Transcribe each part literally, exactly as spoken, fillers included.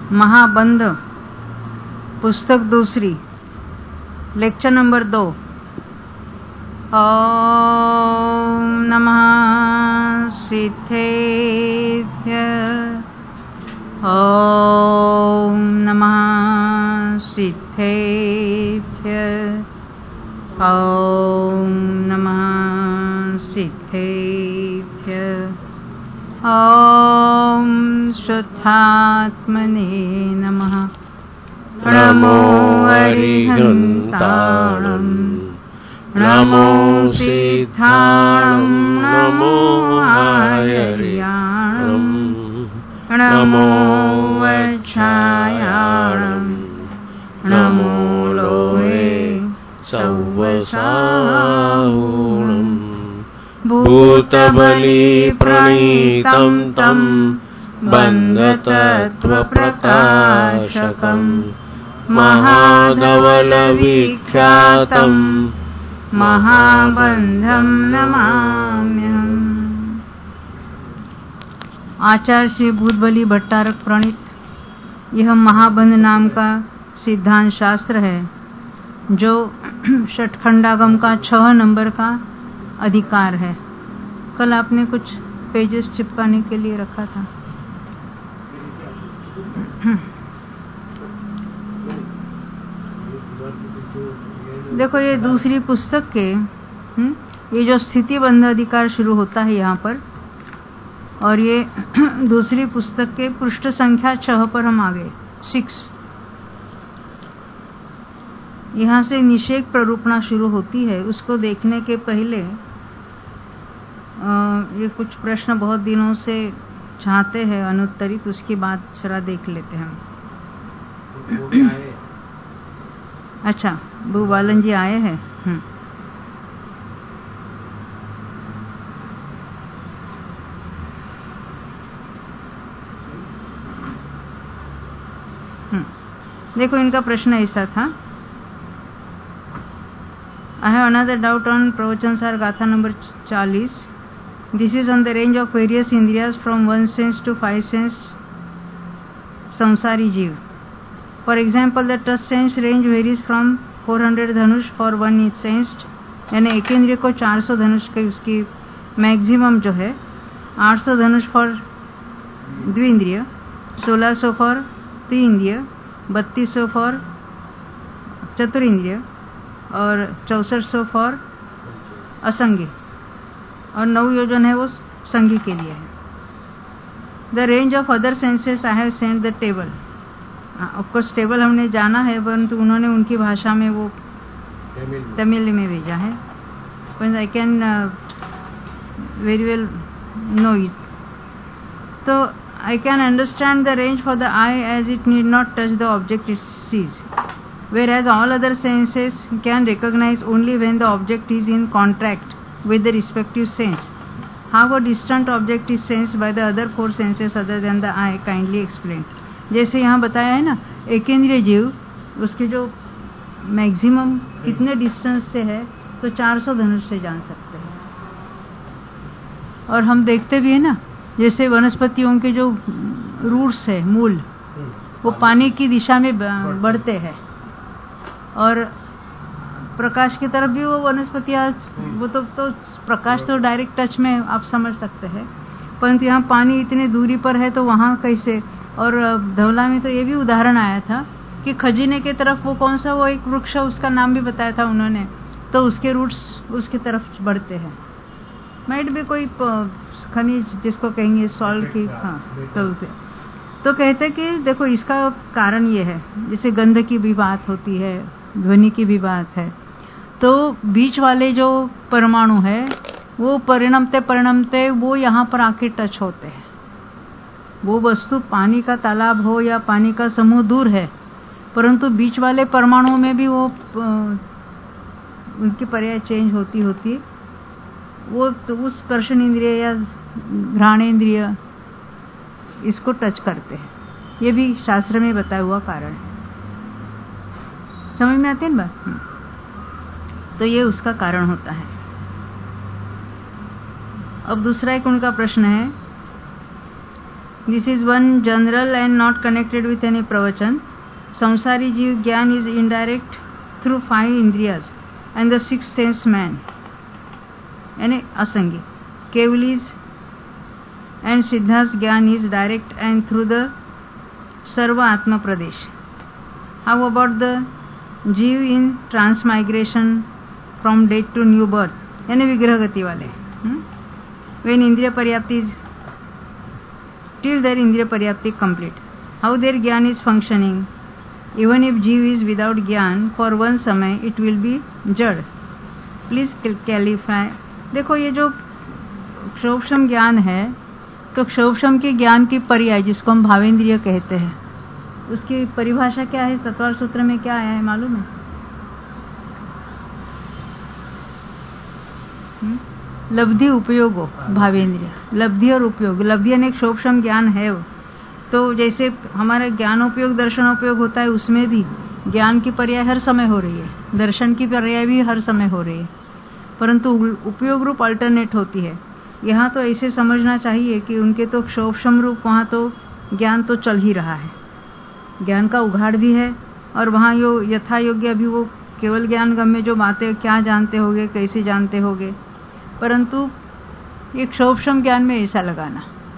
महाबंध पुस्तक दूसरी, lecture number दो। ओम नमः सिद्धेभ्य, ओम नमः सिद्धेभ्य, ओम नमः सिद्धेभ्य, ओम शुद्धात्मने नमः। नमो अरिहन्ताणं, नमो सिद्धाणं, नमो आर्याणं, नमो वक्षायाणं, नमो लोहे सौवसाहुणं। भूतबली प्रणीतं तं बन्धतत्त्वप्रकाशकं, महाधवलविख्यातं महाबंधं नमाम्यहम्। आचार्य श्री भूतबली भट्टारक प्रणीत यह महाबंध नाम का सिद्धांत शास्त्र है, जो षटखंडागम का छह नंबर का अधिकार है। कल आपने कुछ पेजेस चिपकाने के लिए रखा था। देखो, ये दूसरी पुस्तक के हुँ? ये जो स्थिति बंध अधिकार शुरू होता है यहाँ पर, और ये दूसरी पुस्तक के पृष्ठ संख्या छह पर हम आ गए, सिक्स। यहाँ से निषेक प्ररूपणा शुरू होती है। उसको देखने के पहले आ, ये कुछ प्रश्न बहुत दिनों से चाहते हैं अनुत्तरित, उसकी बात जरा देख लेते हैं हम। अच्छा, भूबालन जी आए हैं। हम्म हम्म देखो, इनका प्रश्न ऐसा था। I have another doubt on Pravachan Gatha number forty. This is on the range of various indriyas from one sense to five sense samsari jeev. For example, the touch sense range varies from four hundred dhanush for one each sense, यानी एक इंद्रिय को चार सौ धनुष की उसकी maximum जो है, आठ सौ धनुष फॉर द्विइंद्रिय, सोलह सौ फॉर त्रिइंद्रिय, बत्तीस सौ फॉर चतुरिंद्रिय और चौसठ सौ फॉर असंगी, और नौ योजन है वो संगी के लिए है। The range of other senses I have sent the table. Of course table हमने जाना है, परंतु उन्होंने उनकी भाषा में वो तमिल में भेजा है, but I can uh, very well know it. So I can understand the range for the eye as it need not touch the object it sees, whereas all other senses can recognize only when the object is in contact with the respective sense. How a distant object is sensed by the other four senses other than the eye, kindly explain. जैसे यहाँ बताया है ना, एकेंद्रिय जीव उसके जो maximum कितने distance से है, तो चार सौ धनुष से जान सकते हैं। और हम देखते भी है ना, जैसे वनस्पतियों के जो रूट्स है, मूल, वो पानी की दिशा में बढ़ते हैं, और प्रकाश की तरफ भी वो वनस्पतियाँ, वो तो, तो प्रकाश तो डायरेक्ट टच में आप समझ सकते हैं, परंतु यहाँ पानी इतने दूरी पर है तो वहाँ कैसे। और धवला में तो ये भी उदाहरण आया था कि खजीने के तरफ वो कौन सा वो एक वृक्ष, उसका नाम भी बताया था उन्होंने, तो उसके रूट्स उसकी तरफ बढ़ते हैं। माइट भी कोई खनिज जिसको कहेंगे सॉल्ट की, हाँ, तो तो कहते कि देखो इसका कारण ये है, जैसे गंध की भी बात होती है, ध्वनि की भी बात है, तो बीच वाले जो परमाणु है वो परिणमते परिणमते वो यहाँ पर आके टच होते हैं। वो वस्तु पानी का तालाब हो या पानी का समूह दूर है, परंतु बीच वाले परमाणुओं में भी वो उनकी पर्याय चेंज होती होती वो तो उस स्पर्शन इंद्रिय या घ्राणेन्द्रिय इसको टच करते हैं। ये भी शास्त्र में बताया हुआ कारण है। समझ में आती है ना बात? तो ये उसका कारण होता है। अब दूसरा एक उनका प्रश्न है This is one general and not connected with any pravachan. Samsari जीव ज्ञान is indirect through five indriyas and the sixth sense man, यानी असंगी. Kevalis and Siddhas ज्ञान is direct and through the Sarva Atma Pradesh. How about the जीव in transmigration from death to new birth, यानी विग्रह गति वाले. hmm? When इंद्रिय पर्याप्ति is till their indriya paryapti complete. How their jnana is functioning. Even if जीव is without ज्ञान for one समय it will be जड़. Please clarify. देखो ये जो क्षोभशम ज्ञान है, तो क्षोभशम के ज्ञान की पर्याय जिसको हम भावेंद्रिय कहते हैं, उसकी परिभाषा क्या है? सत्वार सूत्र में क्या आया है मालूम है? हुँ? लब्धि उपयोगो भावेंद्रिय. लब्धि और उपयोग. लब्धि यानी क्षोभशम ज्ञान है वो. तो जैसे हमारा ज्ञानोपयोग दर्शनोपयोग होता है, उसमें भी ज्ञान की पर्याय हर समय हो रही है, दर्शन की पर्याय भी हर समय हो रही है, परंतु उपयोग रूप अल्टरनेट होती है. यहाँ तो ऐसे समझना चाहिए कि उनके तो क्षोभशम रूप वहाँ तो ज्ञान तो चल ही रहा है, ज्ञान का उघाड़ भी है, और वहाँ यो यथा योग्य अभी वो केवल ज्ञान गम्य जो बातें क्या जानते होगे, कैसे जानते होगे, परंतु ये क्षोभशम ज्ञान में ऐसा लगाना.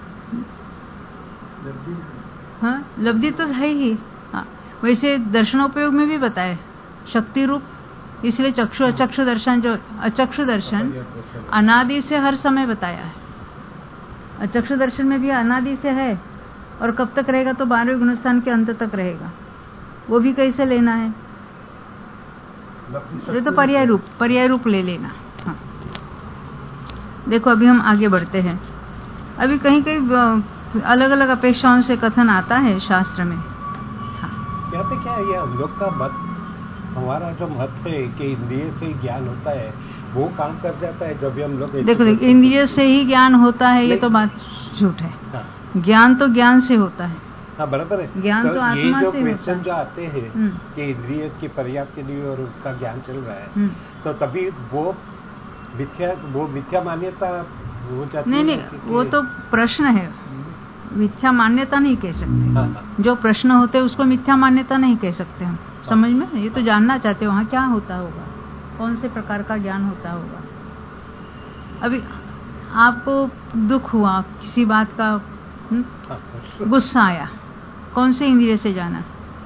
हाँ, लब्धि तो है ही. हाँ, वैसे दर्शनोपयोग में भी बताए शक्ति रूप, इसलिए चक्षु अचक्षु दर्शन, जो अचक्षु दर्शन अनादि से हर समय बताया है. अचक्षु दर्शन में भी अनादि से है, और कब तक रहेगा? तो बारहवें गुणस्थान के अंत तक रहेगा. वो भी कैसे लेना है? ये तो पर्याय रूप, पर्याय रूप ले लेना. हाँ. देखो अभी हम आगे बढ़ते हैं. अभी कहीं कहीं अलग अलग अपेक्षाओं से कथन आता है शास्त्र में. हाँ. कहते क्या है, ये हम लोग का मत, हमारा जो मत है कि इंद्रिय से ज्ञान होता है, वो काम कर जाता है जब भी हम लोग. देखो देखो इंद्रिय से ही ज्ञान होता है, ये तो बात झूठ है. हाँ. ज्ञान तो ज्ञान से होता है. हाँ बराबर है. ज्ञान तो, तो आत्मा से होता है. जो आते हैं कि इंद्रिय की पर्याप्त के लिए और उसका ज्ञान चल रहा है, तो तभी वो मिथ्या, वो मिथ्या मान्यता हो जाती नहीं, है. नहीं, वो तो प्रश्न है, मिथ्या मान्यता नहीं कह सकते. हाँ. जो प्रश्न होते हैं उसको मिथ्या मान्यता नहीं कह सकते हम. हाँ. समझ में? ये तो जानना चाहते हैं वहाँ क्या होता होगा, कौन से प्रकार का ज्ञान होता होगा. अभी आपको दुख हुआ किसी बात का, हाँ. गुस्सा आया, कौन से इंद्रिय से जाना?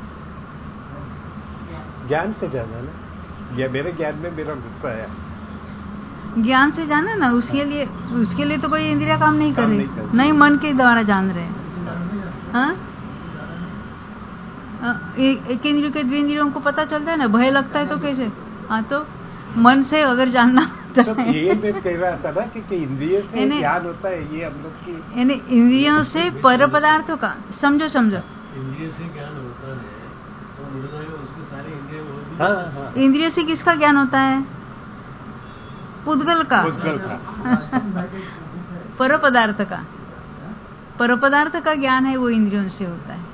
ज्ञान से जाना ना. ये मेरे ज्ञान में मेरा गुस्सा आया, ज्ञान से जाना ना. उसके लिए उसके लिए तो कोई इंद्रिया काम नहीं कर रही, नहीं, नहीं मन के द्वारा जान रहे हैं. हाँ, एक इंद्रियों के द्विंद्रियों को पता चलता है ना. भय लगता है तो कैसे? हाँ, तो मन से अगर जानना होता तो है, ये मैं कह रहा था ना कि इंद्रिय से ज्ञान होता है, ये हम लोग की, यानी इंद्रियों से पर पदार्थों का. समझो समझो, इंद्रिय से ज्ञान होता है तो उसके सारे इंद्रिय. हाँ, हाँ. इंद्रिय से किसका ज्ञान होता है? पुद्गल का, पुद्गल का. पर पदार्थ का. पर पदार्थ का ज्ञान है वो इंद्रियों से होता है.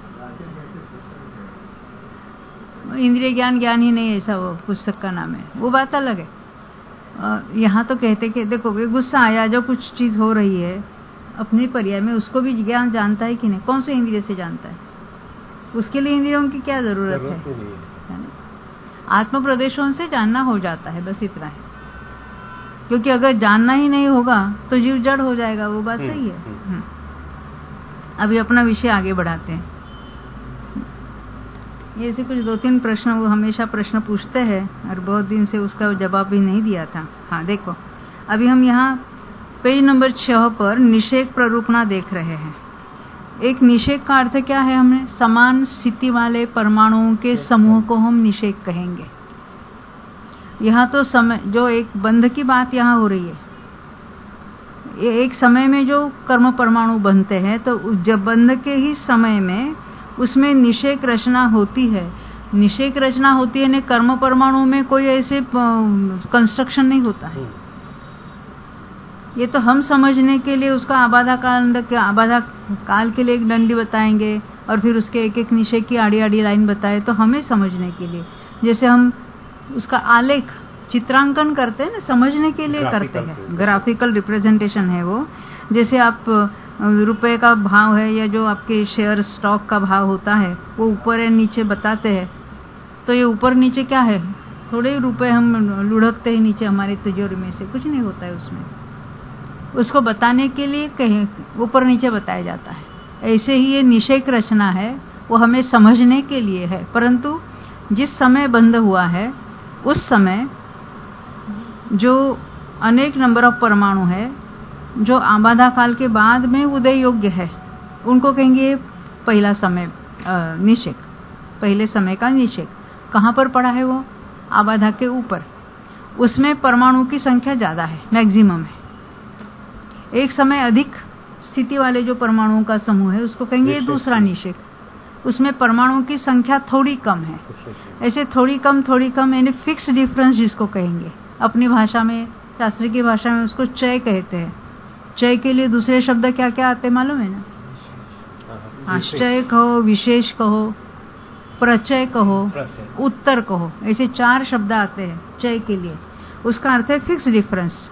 इंद्रिय ज्ञान ज्ञान ही नहीं, ऐसा वो पुस्तक का नाम है, वो बात अलग है. यहाँ तो कहते कि देखो गुस्सा आया, जो कुछ चीज हो रही है अपने पर्याय में, उसको भी ज्ञान जानता है कि नहीं? कौन से इंद्रिय से जानता है? उसके लिए इंद्रियों की क्या जरूरत है? है ना? आत्म प्रदेशों से जानना हो जाता है, बस इतना है. क्योंकि अगर जानना ही नहीं होगा तो जीव जड़ हो जाएगा. वो बात सही है. अभी अपना विषय आगे बढ़ाते हैं. ये ऐसे कुछ दो तीन प्रश्न वो हमेशा प्रश्न पूछते हैं, और बहुत दिन से उसका जवाब भी नहीं दिया था. हाँ देखो, अभी हम यहाँ पेज नंबर छह पर निषेक प्ररूपणा देख रहे हैं. एक निषेक का अर्थ क्या है? हमने समान स्थिति वाले परमाणुओं के समूह को हम निषेक कहेंगे. यहाँ तो समय, जो एक बंध की बात यहाँ हो रही है, ये एक समय में जो कर्म परमाणु बनते हैं, तो जब बंध के ही समय में उसमें निषेक रचना होती है. निषेक रचना होती है ने कर्म परमाणु में कोई ऐसे कंस्ट्रक्शन नहीं होता है. ये तो हम समझने के लिए उसका आबाधा काल आबाधा काल के लिए एक डंडी बताएंगे, और फिर उसके एक एक निषेक की आड़ी आड़ी लाइन बताए, तो हमें समझने के लिए, जैसे हम उसका आलेख चित्रांकन करते हैं ना, समझने के लिए करते हैं. ग्राफिकल रिप्रेजेंटेशन है वो. जैसे आप रुपए का भाव है या जो आपके शेयर स्टॉक का भाव होता है वो ऊपर या नीचे बताते हैं, तो ये ऊपर नीचे क्या है, थोड़े ही रुपए हम लुढ़कते हैं नीचे हमारी तिजोरी में से, कुछ नहीं होता है उसमें। उसको बताने के लिए कहीं ऊपर नीचे बताया जाता है। ऐसे ही ये निषेक रचना है, वो हमें समझने के लिए है, परंतु जिस समय बंद हुआ है उस समय जो अनेक नंबर ऑफ परमाणु है जो आबाधा काल के बाद में उदय योग्य है, उनको कहेंगे पहला समय निषेक, पहले समय का निषेक। कहाँ पर पड़ा है वो? आबाधा के ऊपर। उसमें परमाणु की संख्या ज्यादा है, मैक्सिमम है। एक समय अधिक स्थिति वाले जो परमाणुओं का समूह है उसको कहेंगे दूसरा निषेक। उसमें परमाणुओं की संख्या थोड़ी कम है। ऐसे थोड़ी कम थोड़ी कम यानी फिक्स डिफरेंस जिसको कहेंगे, अपनी भाषा में, शास्त्र की भाषा में उसको चय कहते हैं। चय के लिए दूसरे शब्द क्या क्या आते मालूम है ना? आश्चर्य कहो, विशेष कहो, प्रचय कहो, उत्तर कहो, ऐसे चार शब्द आते हैं चय के लिए। उसका अर्थ है फिक्स डिफरेंस।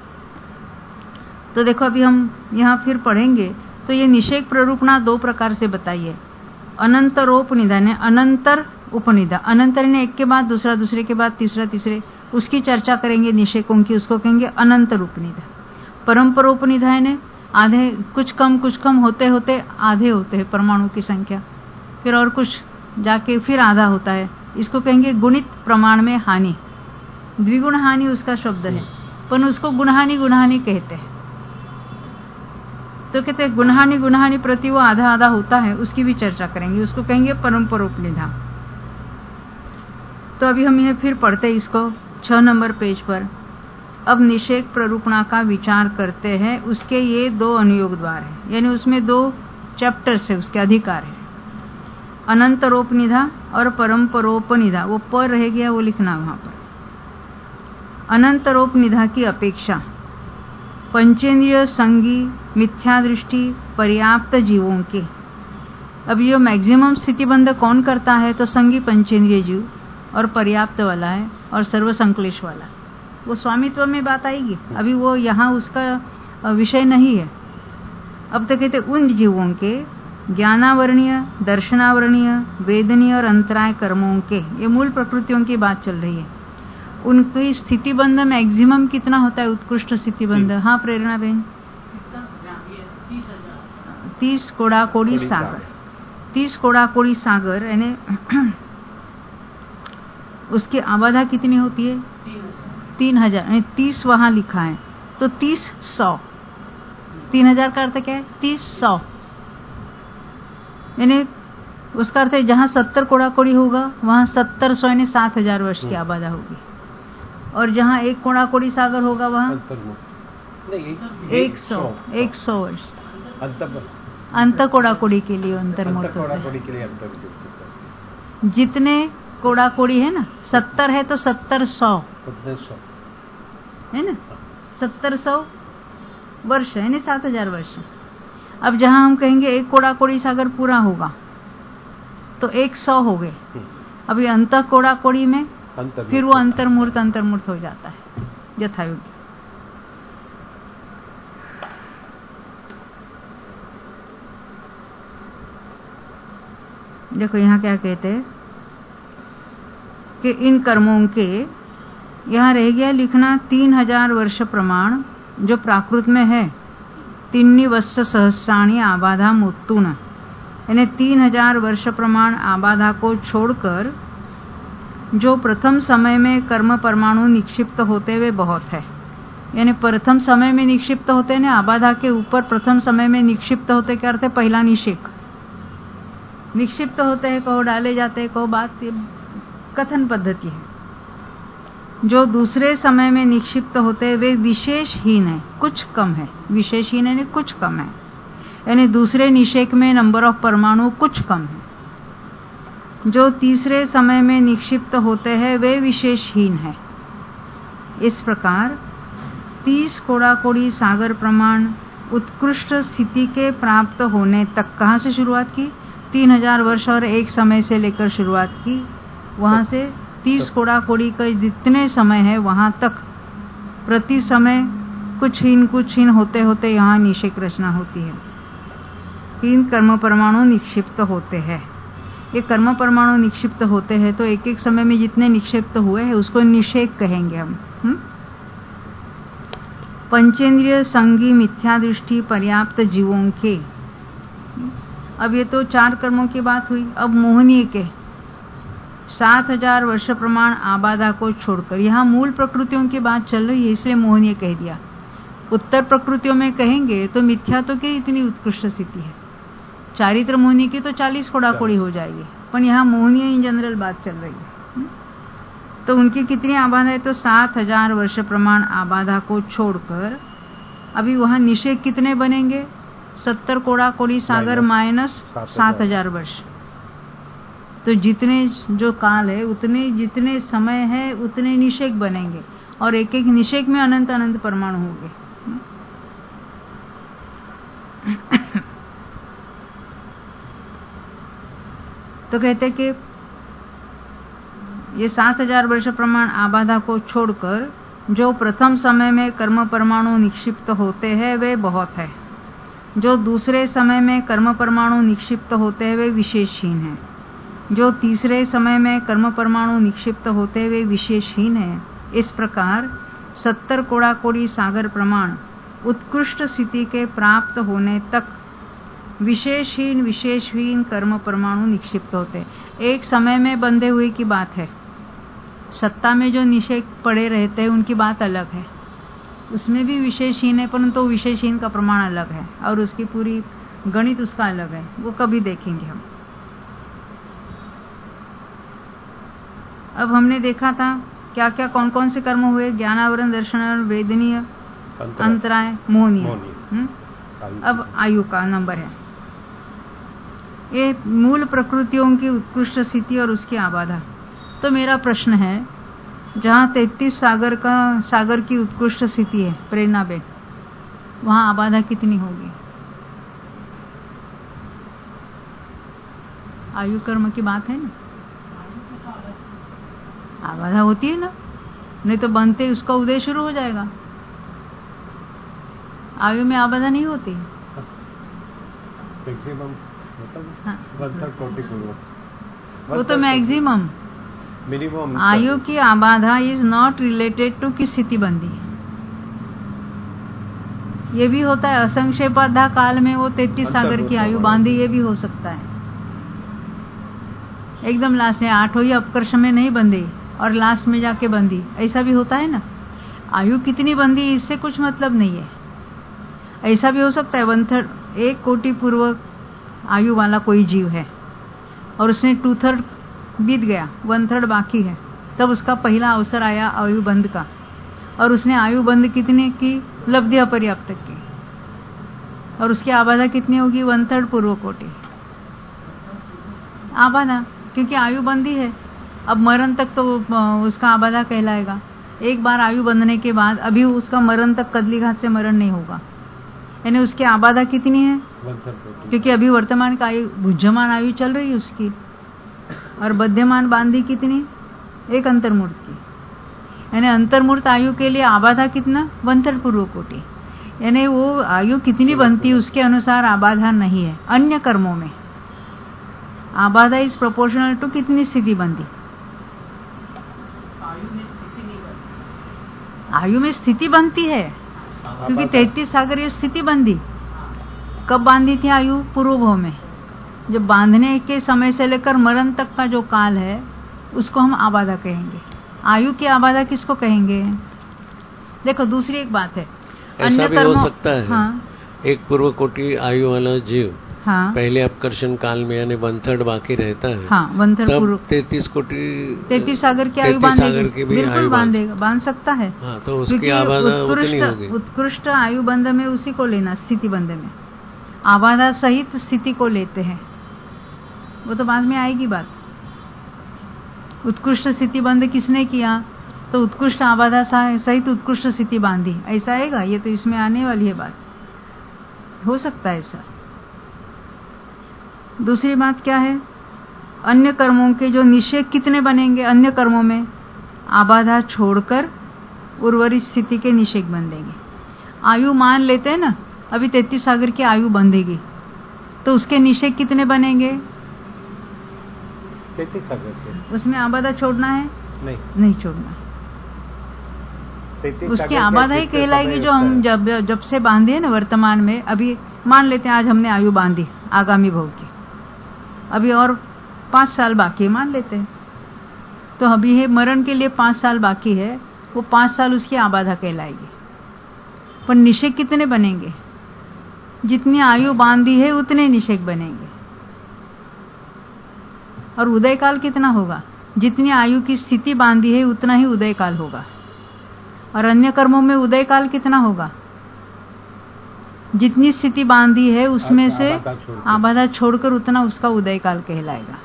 तो देखो अभी हम यहाँ फिर पढ़ेंगे तो ये निषेक प्ररूपणा दो प्रकार से बताइए। अनंतरोपनिधा ने अनंतर उपनिधा, अनंतर ने एक के बाद दूसरा, दूसरे के बाद तीसरा, तीसरे, उसकी चर्चा करेंगे निषेकों की, उसको कहेंगे अनंतर उपनिधा। परंपरोपनिधा ने आधे, कुछ कम कुछ कम होते होते आधे होते हैं परमाणु की संख्या, फिर और कुछ जाके फिर आधा होता है, इसको कहेंगे गुणित प्रमाण में हानि। द्विगुण हानि उसका शब्द है, पर उसको गुणहानि गुणहानि कहते हैं। तो कहते हैं गुणहानि गुणहानि प्रति वो आधा आधा होता है, उसकी भी चर्चा करेंगे, उसको कहेंगे परंपरोपनिधा। तो अभी हम यह फिर पढ़ते हैं इसको छह नंबर पेज पर। अब निषेक प्ररूपणा का विचार करते हैं। उसके ये दो अनुयोग द्वार है, यानी उसमें दो चैप्टर्स है, उसके अधिकार है, अनंतरोपनिधा और परंपरोपनिधा। वो पर रह गया, वो लिखना वहां पर। अनंतरोपनिधा की अपेक्षा पंचेंद्रिय संगी मिथ्या दृष्टि पर्याप्त जीवों के। अब ये मैक्सिमम स्थितिबंध कौन करता है? तो संगी पंचेंद्रिय जीव और पर्याप्त वाला है और सर्वसंक्लेश वाला। वो स्वामित्व में बात आएगी, अभी वो यहाँ उसका विषय नहीं है। अब तो कहते उन जीवों के ज्ञानावरणीय, दर्शनावरणीय, वेदनीय और अंतराय कर्मों के, ये मूल प्रकृतियों की बात चल रही है। उनकी स्थितिबंध मैक्सिमम कितना होता है? उत्कृष्ट स्थितिबंध। हाँ प्रेरणा बहन, तीस कोड़ा कोड़ी सागर, तीस कोड़ा कोड़ी सागर यानी उसकी आबादा कितनी होती है? तीन हजार यानी तीस वहां लिखा है, तो तीस सौ, तीन हजार का अर्थ क्या है? तीस सौ, यानी उसका अर्थ है जहां सत्तर कोड़ा कोड़ी होगा वहां सत्तर सौ यानी सात हजार वर्ष की आबादा होगी, और जहां एक कोड़ा कोड़ी सागर होगा वहां एक सौ एक सौ वर्ष। अंत कोड़ा कोड़ी के लिए अंतर्मूर्त जितने कोड़ा कोड़ी है ना, सत्तर है तो सत्तर सौ है ना, सत्तर सौ वर्ष है ना, सात हजार वर्ष। अब जहां हम कहेंगे एक कोड़ा कोड़ी सागर पूरा होगा तो एक सौ हो गए। अभी अंत कोड़ा कोड़ी में फिर वो अंतर्मूर्त अंतर्मूर्त हो जाता है यथायोग्य। देखो यहाँ क्या कहते हैं कि इन कर्मों के, यहाँ रह गया लिखना तीन हजार वर्ष प्रमाण जो प्राकृत में है। तीन वत्स सहस्राणी आबाधा मुत्तुन, यानी तीन हजार वर्ष प्रमाण आबाधा को छोड़कर जो प्रथम समय में कर्म परमाणु निक्षिप्त होते हुए बहुत है। यानी प्रथम समय में निक्षिप्त होते ना, आबाधा के ऊपर प्रथम समय में निक्षिप्त होते क्या अर्थ है? पहला निषेक। निक्षिप्त होते हैं कहो, डाले जाते हैं कहो, बात कथन पद्धति है। जो दूसरे समय में निक्षिप्त होते हैं वे विशेषहीन है, कुछ कम है। विशेषहीन यानी कुछ कम है, यानी दूसरे निषेक में नंबर ऑफ परमाणु कुछ कम है। जो तीसरे समय में निक्षिप्त होते हैं वे विशेषहीन है। इस प्रकार तीस कोड़ा कोड़ी सागर प्रमाण उत्कृष्ट स्थिति के प्राप्त होने तक कहाँ से शुरुआत की? तीन हजार वर्ष और एक समय से लेकर शुरुआत की, वहां से तीस कोड़ा कोड़ी का जितने समय है वहां तक प्रति समय कुछ हीन कुछ हीन होते होते यहाँ निषेक रचना होती है। तीन कर्म परमाणु निक्षिप्त होते हैं। ये कर्म परमाणु निक्षिप्त होते हैं तो एक एक समय में जितने निक्षिप्त हुए हैं उसको निषेक कहेंगे हम। हुँ? पंचेंद्रिय संगी मिथ्या दृष्टि पर्याप्त जीवों के। अब ये तो चार कर्मों की बात हुई। अब मोहनीय के सात हजार वर्ष प्रमाण आबाधा को छोड़कर, यहाँ मूल प्रकृतियों की बात चल रही है इसलिए मोहनीय कह दिया। उत्तर प्रकृतियों में कहेंगे तो मिथ्या तो की इतनी उत्कृष्ट स्थिति है, चारित्र मोहनी की तो चालीस कोड़ाकोड़ी हो जाएगी, पर यहाँ मोहनीय इन जनरल बात चल रही है। तो उनकी कितनी आबाधा है? तो सात हजार वर्ष प्रमाण आबाधा को छोड़कर अभी वहां निषेक कितने बनेंगे? सत्तर कोड़ाकोड़ी सागर माइनस सात हजार वर्ष। तो जितने जो काल है उतने जितने समय है उतने निषेक बनेंगे और एक एक निषेक में अनंत अनंत परमाणु होंगे। तो कहते कि ये सात हजार वर्ष प्रमाण आबाधा को छोड़कर जो प्रथम समय में कर्म परमाणु निक्षिप्त होते हैं वे बहुत है, जो दूसरे समय में कर्म परमाणु निक्षिप्त होते हैं वे विशेषहीन है, जो तीसरे समय में कर्म परमाणु निक्षिप्त होते हैं वे विशेषहीन है। इस प्रकार सत्तर कोड़ाकोड़ी सागर प्रमाण उत्कृष्ट स्थिति के प्राप्त होने तक विशेषहीन विशेषहीन कर्म परमाणु निक्षिप्त होते। एक समय में बंधे हुए की बात है, सत्ता में जो निषेक पड़े रहते हैं उनकी बात अलग है, उसमें भी विशेषहीन है परंतु तो विशेषहीन का प्रमाण अलग है और उसकी पूरी गणित उसका अलग है, वो कभी देखेंगे हम। अब हमने देखा था क्या क्या कौन कौन से कर्म हुए? ज्ञानावरण, दर्शन, वेदनीय, अंतराय, मोहनीय। अब आयु का नंबर है। ये मूल प्रकृतियों की उत्कृष्ट स्थिति और उसकी आबाधा। तो मेरा प्रश्न है, जहाँ तैतीस सागर का सागर की उत्कृष्ट स्थिति है प्रेरणा बेन, वहाँ आबाधा कितनी होगी? आयु कर्म की बात है ना, आबाधा होती है ना, नहीं तो बनते उसका उदय शुरू हो जाएगा। आयु में आबाधा नहीं होती। मैक्सिमम हाँ। वो वो तो मैक्सिमम मिनिमम। आयु की आबाधा इज नॉट रिलेटेड टू किस स्थिति बंदी। ये भी होता है असंक्षेपाधा काल में वो तैतीस सागर की आयु बांधी, ये भी हो सकता है। एकदम लास्ट में आठ हुई अपकर्ष में नहीं बंधी और लास्ट में जाके बंधी, ऐसा भी होता है ना। आयु कितनी बंधी इससे कुछ मतलब नहीं है। ऐसा भी हो सकता है वन थर्ड एक कोटि पूर्व आयु वाला कोई जीव है और उसने टू थर्ड बीत गया, वन थर्ड बाकी है, तब उसका पहला अवसर आया आयु बंद का और उसने आयु बंद कितने की? लब्धि अपर्याप्त की, और उसकी आबाधा कितनी होगी? वन थर्ड पूर्व कोटि आबाधा, क्योंकि आयु बंदी है। अब मरण तक तो उसका आबाधा कहलाएगा। एक बार आयु बंधने के बाद अभी उसका मरण तक कदली घात से मरण नहीं होगा, यानी उसकी आबाधा कितनी है? क्योंकि अभी वर्तमान का आयु भुज्यमान आयु चल रही है उसकी, और बध्यमान बांधी कितनी? एक अंतर्मूर्त की, यानी अंतर्मूर्त आयु के लिए आबाधा कितना? वन थर्ड पूर्व कोटि। यानी वो आयु कितनी बनती है उसके अनुसार आबाधा नहीं है। अन्य कर्मों में आबाधा इज प्रोपोर्शनल टू कितनी स्थिति बनती? आयु में स्थिति बनती है, क्योंकि तैतीस सागर ये स्थिति बंधी। कब बांधी थी आयु? पूर्वभव में। जब बांधने के समय से लेकर मरण तक का जो काल है उसको हम आबाधा कहेंगे। आयु की आबाधा किसको कहेंगे? देखो दूसरी एक बात है, ऐसा भी हो सकता है। हाँ, एक पूर्व कोटि आयु वाला जीव हाँ, पहले अपकर्षण काल में यानी वन थर्ड बाकी रहता है, हाँ, वन थर्ड पूर्व तैतीस कोटि तैतीस सागर की आयु बांधेगा, बिल्कुल बांधेगा, बांध सकता है। हाँ, तो उसकी आबाधा उतनी होगी। उत्कृष्ट आयु बंध में उसी को लेना, स्थिति बंध में आबाधा सहित स्थिति को लेते हैं, वो तो बाद में आएगी बात। उत्कृष्ट स्थिति बंध किसने किया? तो उत्कृष्ट आबाधा सहित उत्कृष्ट स्थिति बांधी, ऐसा आएगा। ये तो इसमें आने वाली है बात, हो सकता है ऐसा। दूसरी बात क्या है? अन्य कर्मों के जो निषेक कितने बनेंगे? अन्य कर्मों में आबाधा छोड़कर उर्वरित स्थिति के निषेक बन देंगे। आयु मान लेते हैं ना, अभी तैतीस सागर की आयु बंधेगी तो उसके निषेक कितने बनेंगे? तैतीस सागर से। उसमें आबादा छोड़ना है? नहीं नहीं छोड़ना। उसकी आबादा ही कहलाएगी जो हम जब जब से बांधे हैं ना वर्तमान में। अभी मान लेते हैं आज हमने आयु बांधी आगामी भव की, अभी और पांच साल बाकी मान लेते हैं, तो अभी है मरण के लिए पांच साल बाकी है, वो पांच साल उसकी आबादा कहलाएगी। पर निषेक कितने बनेंगे? जितनी आयु बांधी है उतने निषेक बनेंगे। और उदय काल कितना होगा? जितनी आयु की स्थिति बांधी है उतना ही उदय काल होगा। और अन्य कर्मों में उदय काल कितना होगा? जितनी स्थिति बांधी है उसमें से आबादा छोड़कर उतना उसका उदय काल कहलाएगा।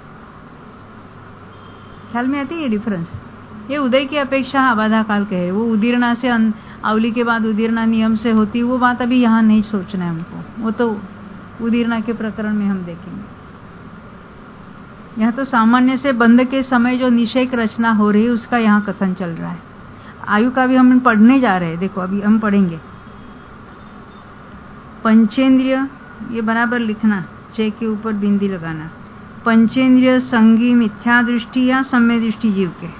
ख्याल में आती है ये डिफरेंस? ये उदय की अपेक्षा आबादा काल कहे। वो उदीर्णा से आवली के बाद उदीर्णा नियम से होती, वो बात अभी यहाँ नहीं सोचना है हमको, वो तो उदीर्णा के प्रकरण में हम देखेंगे। यहाँ तो सामान्य से बंध के समय जो निषेक रचना हो रही है उसका यहाँ कथन चल रहा है। आयु का भी हम पढ़ने जा रहे हैं। देखो अभी हम पढ़ेंगे पंचेंद्रिय, ये बराबर लिखना, चे के ऊपर बिंदी लगाना। पंचेंद्रिय संगी मिथ्या दृष्टि या सम्य दृष्टि जीव के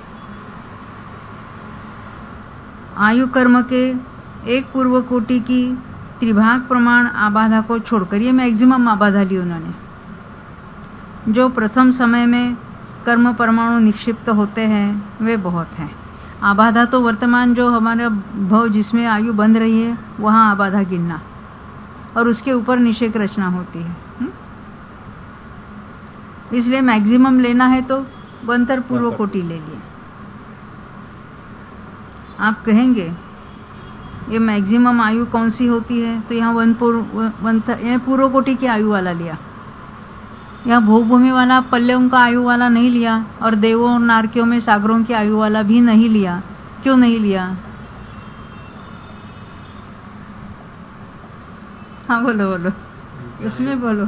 आयु कर्म के एक पूर्व कोटि की त्रिभाग प्रमाण आबाधा को छोड़कर, ये मैक्सिमम आबाधा ली उन्होंने। जो प्रथम समय में कर्म परमाणु निक्षिप्त होते हैं वे बहुत हैं। आबाधा तो वर्तमान जो हमारा भव जिसमें आयु बंध रही है वहां आबाधा गिनना, और उसके ऊपर निषेक रचना होती है। हुँ? इसलिए मैक्सिमम लेना है तो बंतर पूर्व कोटि ले लिए। आप कहेंगे ये मैक्सिमम आयु कौन सी होती है, तो यहाँ वन पूर्व पूर्व कोटि की आयु वाला लिया। यहाँ भोगभूमि वाला पल्लवों का आयु वाला नहीं लिया, और देवों और नारकियों में सागरों की आयु वाला भी नहीं लिया। क्यों नहीं लिया? हाँ बोलो बोलो, उसमें बोलो।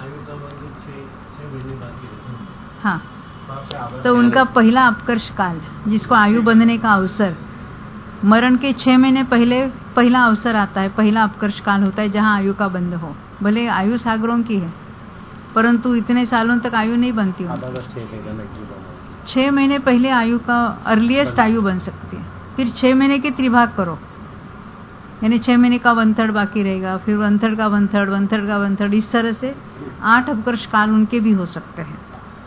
हाँ, तो उनका पहला अपकर्ष काल, जिसको आयु बंधने का अवसर, मरण के छह महीने पहले पहला अवसर आता है, पहला अपकर्ष काल होता है जहाँ आयु का बंध हो। भले आयु सागरों की है परंतु इतने सालों तक आयु नहीं बनती हो। छह महीने पहले आयु का अर्लीस्ट आयु बन सकती है। फिर छह महीने के त्रिभाग करो, यानी छह महीने का वन थर्ड बाकी रहेगा, फिर वन थर्ड का वन थर्ड, वन थर्ड का वन थर्ड, इस तरह से आठ अपकर्ष काल उनके भी हो सकते हैं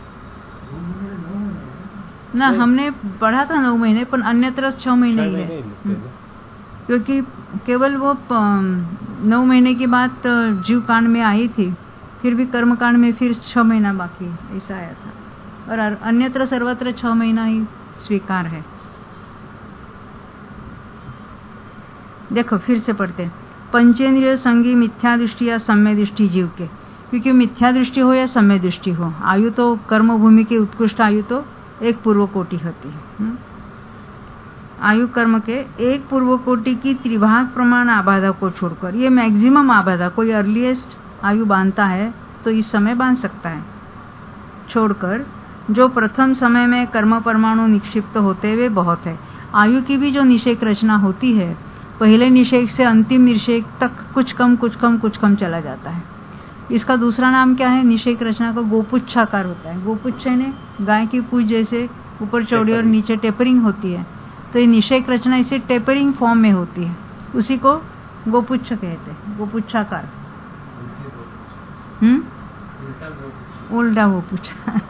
ना। हमने पढ़ा था नौ महीने, पर अन्यत्र छह महीने ही है, क्योंकि केवल वो नौ महीने की बात जीव कांड में आई थी, फिर भी कर्म कांड में फिर छह महीना बाकी ऐसा आया था, और अन्यत्र सर्वत्र छह महीना ही स्वीकार है। देखो फिर से पढ़ते हैं। पंचेंद्रिय संगी मिथ्या दृष्टि या सम्य दृष्टि जीव के, क्योंकि मिथ्या दृष्टि हो या सम्य दृष्टि हो, आयु तो कर्म भूमि की उत्कृष्ट आयु तो एक पूर्व कोटि होती है। आयु कर्म के एक पूर्व कोटि की त्रिभाग प्रमाण आबाधा को छोड़कर, ये मैक्सिमम आबाधा, कोई अर्लीस्ट आयु बांधता है तो इस समय बांध सकता है, छोड़कर जो प्रथम समय में कर्म परमाणु निक्षिप्त होते हुए बहुत है। आयु की भी जो निषेक रचना होती है, पहले निषेक से अंतिम निषेक तक कुछ कम कुछ कम कुछ कम चला जाता है। इसका दूसरा नाम क्या है? निषेक रचना का गोपुच्छाकार होता है। गोपुच्छ ने गाय की पूछ जैसे ऊपर चौड़ी और नीचे टेपरिंग होती है, तो ये निषेक रचना इसे टेपरिंग फॉर्म में होती है, उसी को गोपुच्छ कहते हैं, गोपुच्छाकार। हम्म उल्टा गोपुच्छ।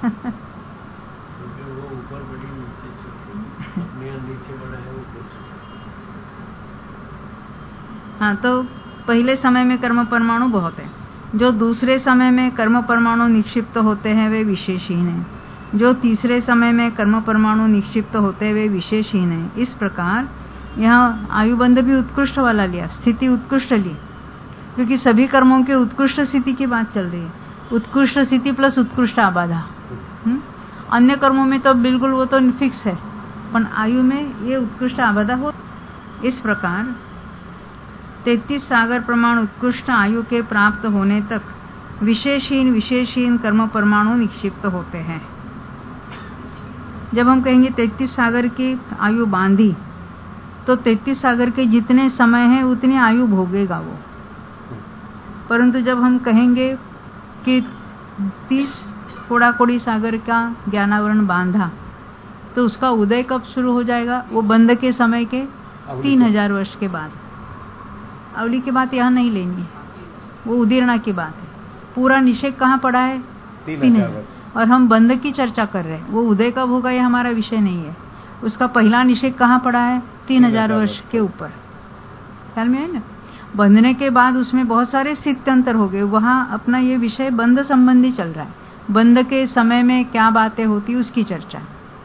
हाँ, तो पहले समय में कर्म परमाणु बहुत है, जो दूसरे समय में कर्म परमाणु निक्षिप्त होते हैं वे विशेषहीन हैं, जो तीसरे समय में कर्म परमाणु निक्षिप्त होते वे विशेषहीन हैं। इस प्रकार यहाँ आयुबंध भी उत्कृष्ट वाला लिया, स्थिति उत्कृष्ट ली, क्योंकि सभी कर्मों के उत्कृष्ट स्थिति की बात चल रही है। उत्कृष्ट स्थिति प्लस उत्कृष्ट आबाधा। अन्य कर्मों में तो बिल्कुल वो तो फिक्स है, पर आयु में ये उत्कृष्ट आबाधा हो। इस प्रकार तैतीस सागर प्रमाण उत्कृष्ट आयु के प्राप्त होने तक विशेषहीन विशेषहीन कर्म परमाणु निक्षिप्त होते हैं। जब हम कहेंगे तैतीस सागर की आयु बांधी, तो तैतीस सागर के जितने समय है उतनी आयु भोगेगा वो। परंतु जब हम कहेंगे कि तीस कोड़ाकोड़ी सागर का ज्ञानावरण बांधा, तो उसका उदय कब शुरू हो जाएगा? वो बंद के समय के तीन हजार वर्ष के बाद। अवली की बात यहाँ नहीं लेनी है, वो उदीर्णा की बात है। पूरा निषेध कहाँ पड़ा है? तीन हजार। और हम बंद की चर्चा कर रहे हैं, वो उदय कब होगा ये हमारा विषय नहीं है। उसका पहला निषेध कहाँ पड़ा है? तीन हजार वर्ष के ऊपर। ख्याल में है ना? बंधने के बाद उसमें बहुत सारे स्थित्यंतर हो गए, वहां अपना ये विषय बंध संबंधी चल रहा है। बंध के समय में क्या बातें होती उसकी चर्चा।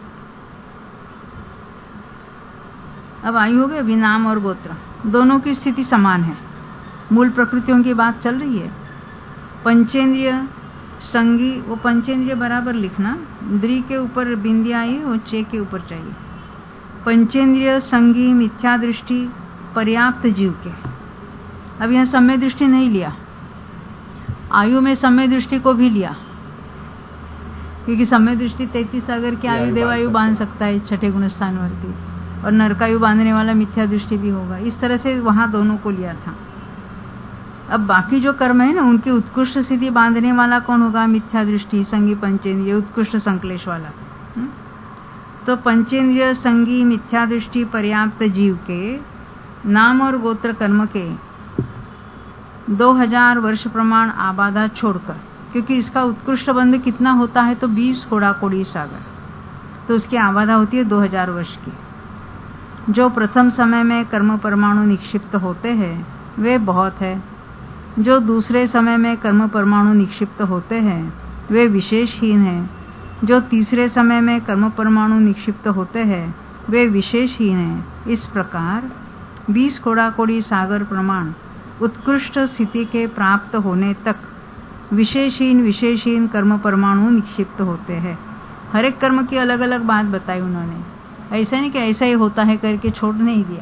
अब आयु हो गए। अभी नाम और गोत्र दोनों की स्थिति समान है, मूल प्रकृतियों की बात चल रही है। पंचेंद्रिय संगी, वो पंचेंद्रिय बराबर लिखना, द्रि के ऊपर बिंदी आई और चे के ऊपर चाहिए। पंचेंद्रिय संगी मिथ्या दृष्टि पर्याप्त जीव के। अब यहाँ समय दृष्टि नहीं लिया, आयु में समय दृष्टि को भी लिया, क्योंकि समय दृष्टि तैतीस सागर की आयु देवायु बांध सकता है छठे गुण स्थान वर्ती, और नरकायु बांधने वाला मिथ्या दृष्टि भी होगा। इस तरह से वहां दोनों को लिया था। अब बाकी जो कर्म है ना, उनकी उत्कृष्ट स्थिति बांधने वाला कौन होगा? मिथ्या दृष्टि संगी पंचेंद्रिय उत्कृष्ट संकलेश वाला। हुँ? तो पंचेंद्रिय संगी मिथ्या दृष्टि पर्याप्त जीव के नाम और गोत्र कर्म के दो हजार वर्ष प्रमाण आबादा छोड़कर, क्योंकि इसका उत्कृष्ट बंध कितना होता है? तो बीस कोड़ाकोड़ी सागर, तो उसकी आबादा होती है दो हजार वर्ष की। जो प्रथम समय में कर्म परमाणु निक्षिप्त होते हैं वे बहुत है, जो दूसरे समय में कर्म परमाणु निक्षिप्त होते हैं वे विशेषहीन हैं, जो तीसरे समय में कर्म परमाणु निक्षिप्त होते हैं वे विशेषहीन हैं। इस प्रकार बीस कोड़ाकोड़ी सागर प्रमाण उत्कृष्ट स्थिति के प्राप्त होने तक विशेषहीन विशेषहीन कर्म परमाणु निक्षिप्त होते हैं। हर एक कर्म की अलग अलग बात बताई उन्होंने, ऐसा नहीं कि ऐसा ही होता है करके छोड़ नहीं दिया।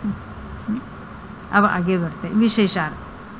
अब आगे बढ़ते विशेषार्थ।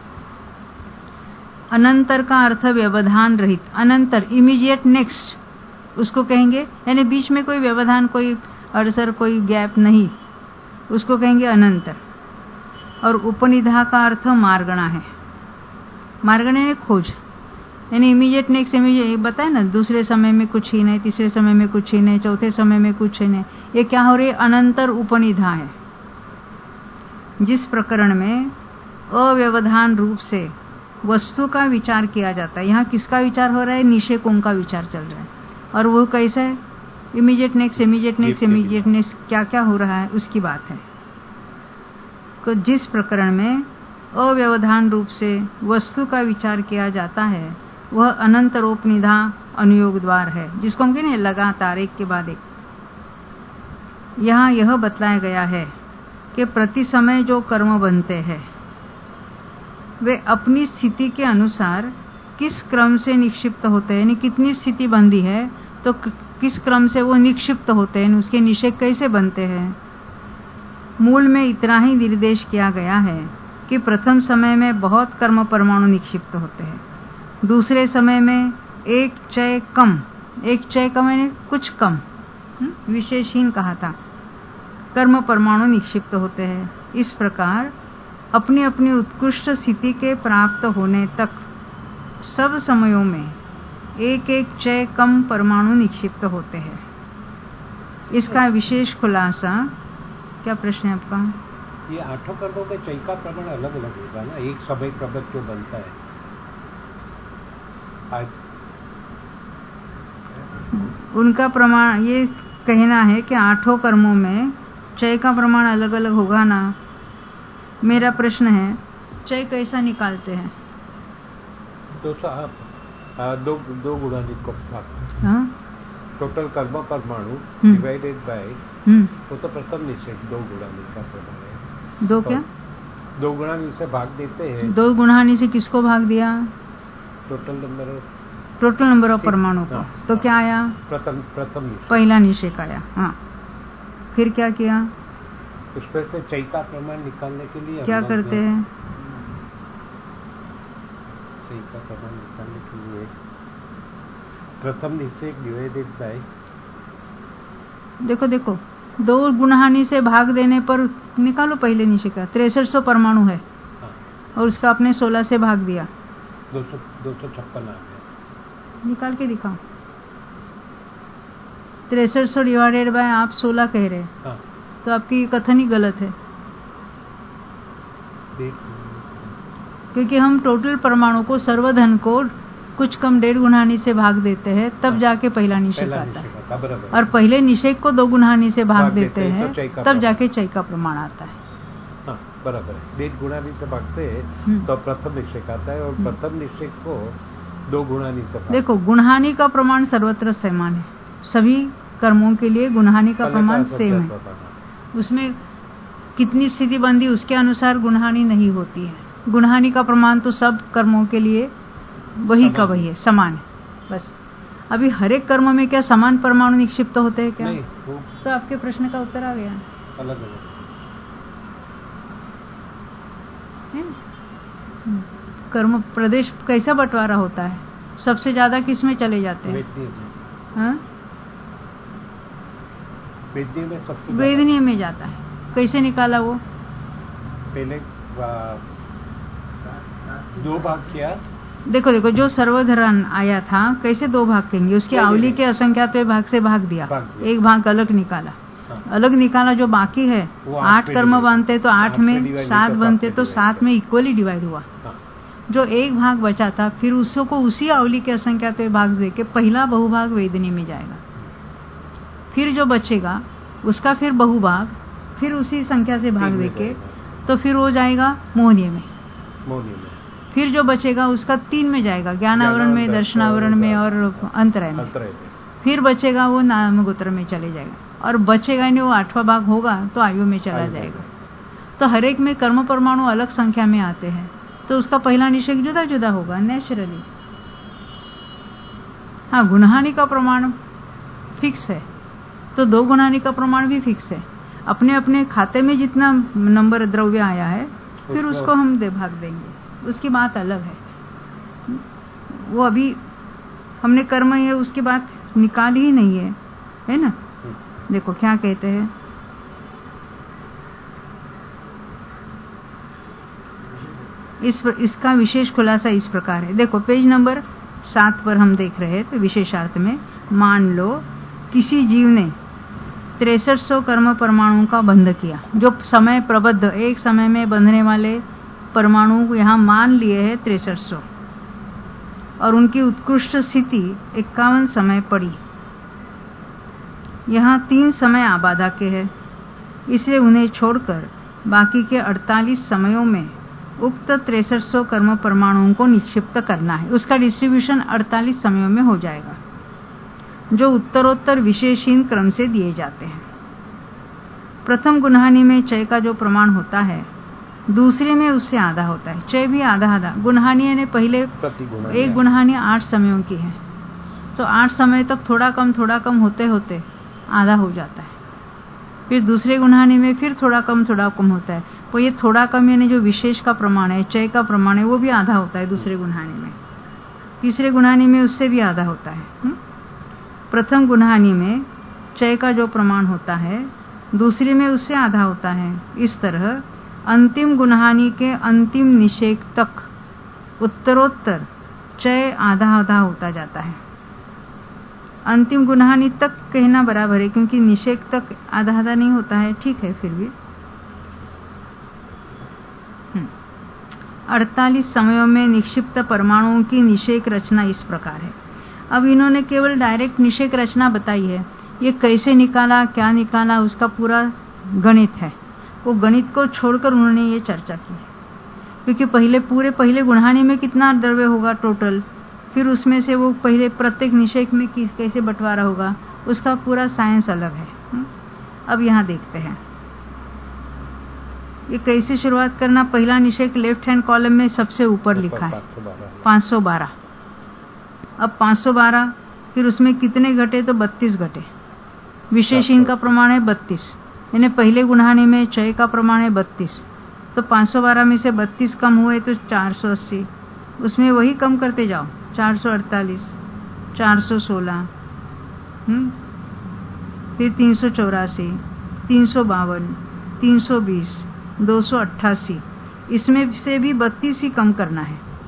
अनंतर का अर्थ व्यवधान रहित, अनंतर इमीडिएट नेक्स्ट उसको कहेंगे, यानी बीच में कोई व्यवधान, कोई अवसर, कोई गैप नहीं, उसको कहेंगे अनंतर। और उपनिधा का अर्थ मार्गणा है, मार्गणा ने खोज, यानी इमीडिएट नेक्स्ट इमीडिएट बताए ना, दूसरे समय में कुछ ही नहीं, तीसरे समय में कुछ ही नहीं, चौथे समय में कुछ ही नहीं, ये क्या हो रही है? अनंतर उपनिधा है। जिस प्रकरण में अव्यवधान रूप से वस्तु का विचार किया जाता है, यहाँ किसका विचार हो रहा है? निषेकों का विचार चल रहा है। और वो कैसा है? Immediate next immediate next immediate next क्या क्या हो रहा है उसकी बात है। तो जिस प्रकरण में अव्यवधान रूप से वस्तु का विचार किया जाता है वह अनंतरोपनिधा अनुयोग द्वार है, जिसको हम कहते लगातार एक के बाद एक। यहाँ यह बतलाया गया है कि प्रति समय जो कर्म बनते हैं वे अपनी स्थिति के अनुसार किस क्रम से निक्षिप्त होते हैं, यानी कितनी स्थिति बंधी है तो किस क्रम से वो निक्षिप्त होते हैं, उसके निषेध कैसे बनते हैं। मूल में इतना ही निर्देश किया गया है कि प्रथम समय में बहुत कर्म परमाणु निक्षिप्त होते हैं, दूसरे समय में एक चय कम, एक चय कम यानी कुछ कम, विशेषहीन कहा था, कर्म परमाणु निक्षिप्त होते हैं। इस प्रकार अपनी अपनी उत्कृष्ट स्थिति के प्राप्त होने तक सब समयों में एक एक चय कम परमाणु निक्षिप्त होते हैं। इसका विशेष खुलासा, क्या प्रश्न है आपका? ये आठों कर्मों के चय का प्रमाण अलग अलग होगा ना, एक समय प्रबत जो बनता है। आज उनका प्रमाण ये कहना है कि आठों कर्मों में चय का प्रमाण अलग अलग होगा ना। मेरा प्रश्न है, चय कैसा निकालते हैं? दो सौ दो दो गुणाधिक को हाँ? टोटल कर्म परमाणु डिवाइडेड बाय, वो तो प्रथम निषेध दो गुणाधिक का प्रमाण है। दो क्या? दो गुणानी से भाग देते हैं। दो गुणानी से किसको भाग दिया? Total number total number of परमाणु को। तो क्या आया? प्रथम प्रथम पहला निषेध आया। हाँ, फिर क्या किया? उस पर से चय का प्रमाण निकालने के लिए क्या करते हैं? चय का प्रमाण निकालने के लिए प्रथम निषेध डिवाइडेड बाय, देखो देखो दो गुणहानि से भाग देने पर निकालो पहले निषेध का। तिरसठ सौ परमाणु है और उसका आपने सोलह से भाग दिया, दो सौ दो सौ छप्पन आ गया। निकाल के दिखाओ। तिरसठ सौ डिवाइडेड बाय आप सोलह कह रहे हैं। हाँ। तो आपकी कथन ही गलत है, क्योंकि हम टोटल परमाणु को सर्वधन को कुछ कम डेढ़ गुणानी से भाग देते हैं, तब जाके पहला निषेक आता है, और पहले निषेक को दो गुणानी से भाग देते हैं, तब जाके चय का प्रमाण आता है। हाँ, बराबर है। डेढ़ गुणानी से भागते हैं तो प्रथम निषेक आता है, और प्रथम निषेक को दो गुणानी से भाग। देखो, गुणहानि का प्रमाण सर्वत्र समान है, सभी कर्मों के लिए गुणहानि का प्रमाण सेम है। उसमें कितनी स्थिति बंदी उसके अनुसार गुणहानि नहीं होती है। गुणहानि का प्रमाण तो सब कर्मों के लिए वही का वही है, समान है बस। अभी हर एक कर्म में क्या समान परमाणु निक्षिप्त होते हैं क्या? नहीं, तो आपके प्रश्न का उत्तर आ गया। अलग अलग कर्म प्रदेश कैसा बंटवारा होता है? सबसे ज्यादा किस में चले जाते हैं? हाँ? वेदनीय में सबसे वेदनीय में जाता है। कैसे निकाला वो? पहले दो भाग किया। देखो देखो, जो सर्वधरण आया था कैसे दो भाग कहेंगे? उसकी आवली के असंख्यात भाग से भाग दिया, भाग दिया। एक भाग अलग निकाला। हाँ। अलग निकाला, जो बाकी है आठ कर्म बनते तो आठ में, सात बनते तो सात में इक्वली डिवाइड हुआ। हाँ। जो एक भाग बचा था फिर उसको उसी आवली के असंख्यात भाग दे के पहला बहुभाग वेदनी में जाएगा। फिर जो बचेगा उसका फिर बहुभाग फिर उसी संख्या से भाग देके तो फिर वो जाएगा मोहनीय में। फिर जो बचेगा उसका तीन में जाएगा, ज्ञानावरण में, दर्शनावरण में और अंतरय में। फिर बचेगा वो नामगोत्र में चले जाएगा, और बचेगा नहीं वो आठवां भाग होगा तो आयु में चला जाएगा। तो हर एक में कर्म परमाणु अलग संख्या में आते हैं, तो उसका पहला निषेक जुदा जुदा होगा नेचुरली। हाँ, गुणहानि का प्रमाण फिक्स है तो दो गुणहानि का प्रमाण भी फिक्स है। अपने अपने खाते में जितना नंबर द्रव्य आया है फिर उसको हम दे भाग देंगे, उसकी बात अलग है। वो अभी हमने कर्म है उसकी बात निकाली ही नहीं है, है ना? देखो क्या कहते हैं, इस पर, इसका विशेष खुलासा इस प्रकार है। देखो पेज नंबर सात पर हम देख रहे हैं। तो विशेषार्थ में मान लो किसी जीव ने तिरसठ सौ कर्म परमाणुओं का बंध किया, जो समय प्रबद्ध एक समय में बंधने वाले परमाणु यहाँ मान लिए हैं तिरसठ सौ, और उनकी उत्कृष्ट स्थिति इक्यावन समय पड़ी। यहाँ तीन समय आबादा के हैं, इसलिए उन्हें छोड़कर बाकी के अड़तालीस समयों में उक्त तिरसठ सौ कर्म परमाणुओं को निक्षिप्त करना है। उसका डिस्ट्रीब्यूशन अड़तालीस समयों में हो जाएगा, जो उत्तरोत्तर विशेषहीन क्रम से दिए जाते हैं। प्रथम गुणहानि में चय का जो प्रमाण होता है, दूसरे में उससे आधा होता है। चय भी आधा आधा। गुणहानि ने पहले एक गुणहानि आठ समयों की है, तो आठ समय तक थोड़ा कम थोड़ा कम होते होते आधा हो जाता है। फिर दूसरे गुणहानि में फिर थोड़ा कम थोड़ा कम होता है। तो ये थोड़ा कम यानी जो विशेष का प्रमाण है, चय का प्रमाण है, वो भी आधा होता है दूसरे गुणहानि में। तीसरे गुणहानि में उससे भी आधा होता है। हुँ? प्रथम गुणहानि में चय का जो प्रमाण होता है, दूसरी में उससे आधा होता है। इस तरह अंतिम गुणहानि के अंतिम निषेक तक उत्तरोत्तर चय आधा आधा होता जाता है। अंतिम गुणहानि तक कहना बराबर है, क्योंकि निषेक तक आधा आधा नहीं होता है। ठीक है, फिर भी अड़तालीस समयों में निक्षिप्त परमाणुओं की निषेक रचना इस प्रकार है। अब इन्होंने केवल डायरेक्ट निषेक रचना बताई है, ये कैसे निकाला क्या निकाला उसका पूरा गणित है। वो गणित को छोड़कर उन्होंने ये चर्चा की, क्योंकि पहले पूरे पहले गुणहानि में कितना द्रव्य होगा टोटल, फिर उसमें से वो पहले प्रत्येक निषेक में कैसे बंटवारा होगा, उसका पूरा साइंस अलग है। अब यहाँ देखते हैं ये कैसे शुरुआत करना। पहला निषेक लेफ्ट हैंड कॉलम में सबसे ऊपर लिखा है पाँच सौ बारह। अब पाँच सौ बारह, फिर उसमें कितने घटे तो बत्तीस घटे। विशेषहीन का प्रमाण है बत्तीस, यानी पहले गुणहानि में चय का प्रमाण है बत्तीस। तो पाँच सौ बारह में से बत्तीस कम हुए तो चार सौ अस्सी, उसमें वही कम करते जाओ। चार सौ अड़तालीस, चार सौ सोलह, फिर तीन सौ चौरासी, तीन सौ बावन, तीन सौ बीस, दो सौ अट्ठासी, इसमें से भी बत्तीस ही कम करना है।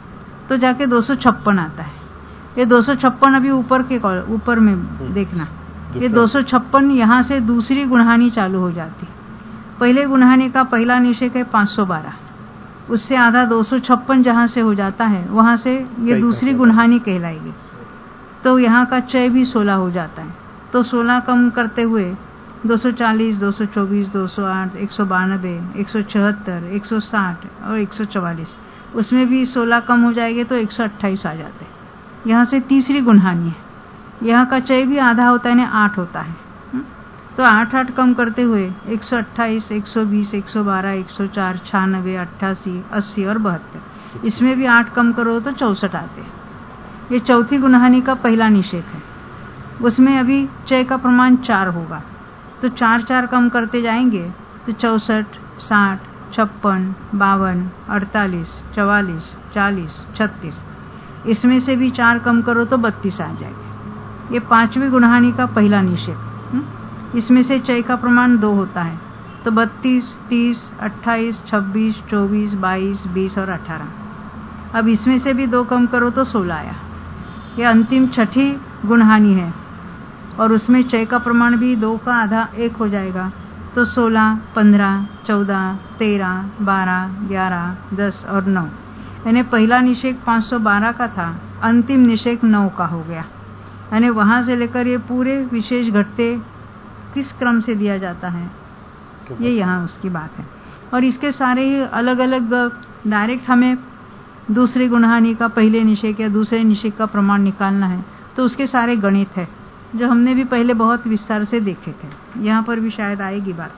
तो जाके दो सौ छप्पन आता है। ये दो सौ छप्पन अभी ऊपर के ऊपर में देखना, ये दो सौ छप्पन यहाँ से दूसरी गुणहानी चालू हो जाती। पहले गुणहानी का पहला निषेक है पाँच सौ बारह, उससे आधा दो सौ छप्पन जहाँ से हो जाता है वहां से ये दूसरी गुणहानी कहलाएगी। तो यहाँ का चय भी सोलह हो जाता है। तो सोलह कम करते हुए दो सौ चालीस, दो सौ चौबीस, दो सौ आठ, एक सौ बानबे, एक सौ चौहत्तर, एक सौ साठ और एक सौ चवालीस, उसमें भी सोलह कम हो जाएंगे तो एक सौ अट्ठाईस आ जाते हैं। यहाँ से तीसरी गुणहानी है, यहाँ का चय भी आधा होता है ना, आठ होता है। तो आठ आठ कम करते हुए एक सौ अट्ठाईस, एक सौ बीस, एक सौ बारह, एक सौ चार, छियानवे, अट्ठासी, अस्सी और बहत्तर, इसमें भी आठ कम करो तो चौसठ आते हैं। ये चौथी गुणहानी का पहला निषेक है, उसमें अभी चय का प्रमाण चार होगा। तो चार चार कम करते जाएंगे तो चौसठ, साठ, छप्पन, बावन, अड़तालीस, चवालीस, चालीस, छत्तीस, इसमें से भी चार कम करो तो बत्तीस आ जाएंगे। ये पांचवी गुणहानी का पहला निषेक। इसमें से चय का प्रमाण दो होता है, तो बत्तीस, तीस, अट्ठाईस, छब्बीस, चौबीस, बाईस, बीस और अठारह। अब इसमें से भी दो कम करो तो सोलह आया। यह अंतिम छठी गुणहानी है और उसमें चय का प्रमाण भी दो का आधा एक हो जाएगा। तो सोलह, पंद्रह, चौदह, तेरह, बारह, ग्यारह, दस और नौ, यानी पहला निषेक पाँच सौ बारह का था, अंतिम निषेक नौ का हो गया। यानी वहां से लेकर ये पूरे विशेष घटते किस क्रम से दिया जाता है, ये यहाँ उसकी बात है। और इसके सारे ही अलग अलग डायरेक्ट हमें दूसरी गुणहानी का पहले निषेक या दूसरे निषेक का प्रमाण निकालना है तो उसके सारे गणित है जो हमने भी पहले बहुत विस्तार से देखे थे। यहाँ पर भी शायद आएगी बात,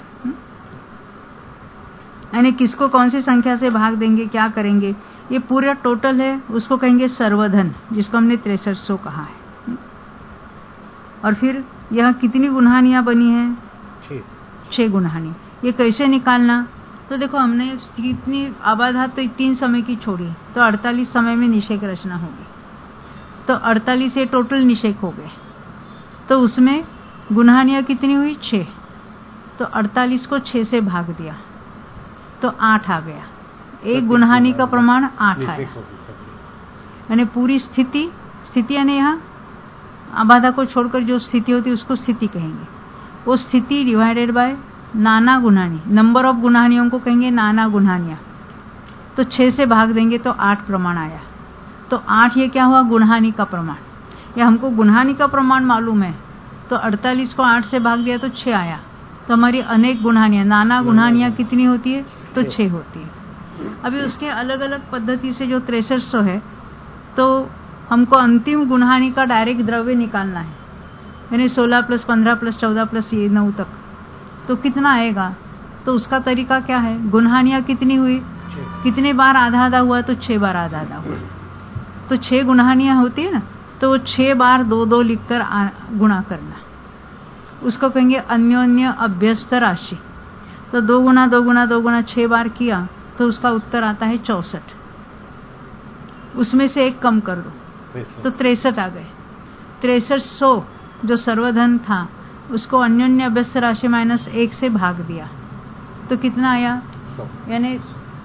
यानी किसको कौन सी संख्या से भाग देंगे, क्या करेंगे, ये पूरा टोटल है, उसको कहेंगे सर्वधन, जिसको हमने तिरसठ सौ कहा है। और फिर यह कितनी गुणहानियां बनी है, छह गुणहानी। ये कैसे निकालना, तो देखो हमने कितनी आबाधात तो तीन समय की छोड़ी, तो अड़तालीस समय में निषेक रचना होगी। तो अड़तालीस ये टोटल निषेक हो गए, तो उसमें गुणहानियां कितनी हुई, छह। तो अड़तालीस को छह से भाग दिया तो आठ आ गया। एक गुणहानी का प्रमाण आठ आया। यानी पूरी स्थिति, स्थिति यानी यहाँ आबाधा को छोड़कर जो स्थिति होती है उसको स्थिति कहेंगे। वो स्थिति divided by Nana गुणहानी, number of गुणहानियों को कहेंगे नाना गुणहानियां। तो छह से भाग देंगे तो आठ प्रमाण आया। तो आठ ये क्या हुआ, गुणहानी का प्रमाण। या हमको गुणहानी का प्रमाण मालूम है तो अड़तालीस को आठ से भाग दिया तो छह आया। तो हमारी अनेक गुणहानियां, नाना गुणहानियां कितनी होती है, तो छह होती है। अभी उसके अलग अलग पद्धति से जो तिरसठ सौ है, तो हमको अंतिम गुणहानी का डायरेक्ट द्रव्य निकालना है, यानी सोलह प्लस पंद्रह प्लस चौदह प्लस ये नौ तक, तो कितना आएगा। तो उसका तरीका क्या है, गुणहानियां कितनी हुई, कितने बार आधा आधा हुआ, तो छह बार आधा आधा हुआ। तो छह गुणहानियां होती है ना, तो वो छह बार दो दो लिखकर गुणा करना, उसको कहेंगे अन्योन्य अभ्यस्त राशि। तो दो गुना दो गुना दो गुना छह बार किया तो उसका उत्तर आता है चौसठ। उसमें से एक कम कर दो तो तिरसठ आ गए। तिरसठ सौ जो सर्वधन था उसको अन्योन्य अभ्यस्त राशि माइनस एक से भाग दिया तो कितना आया, यानी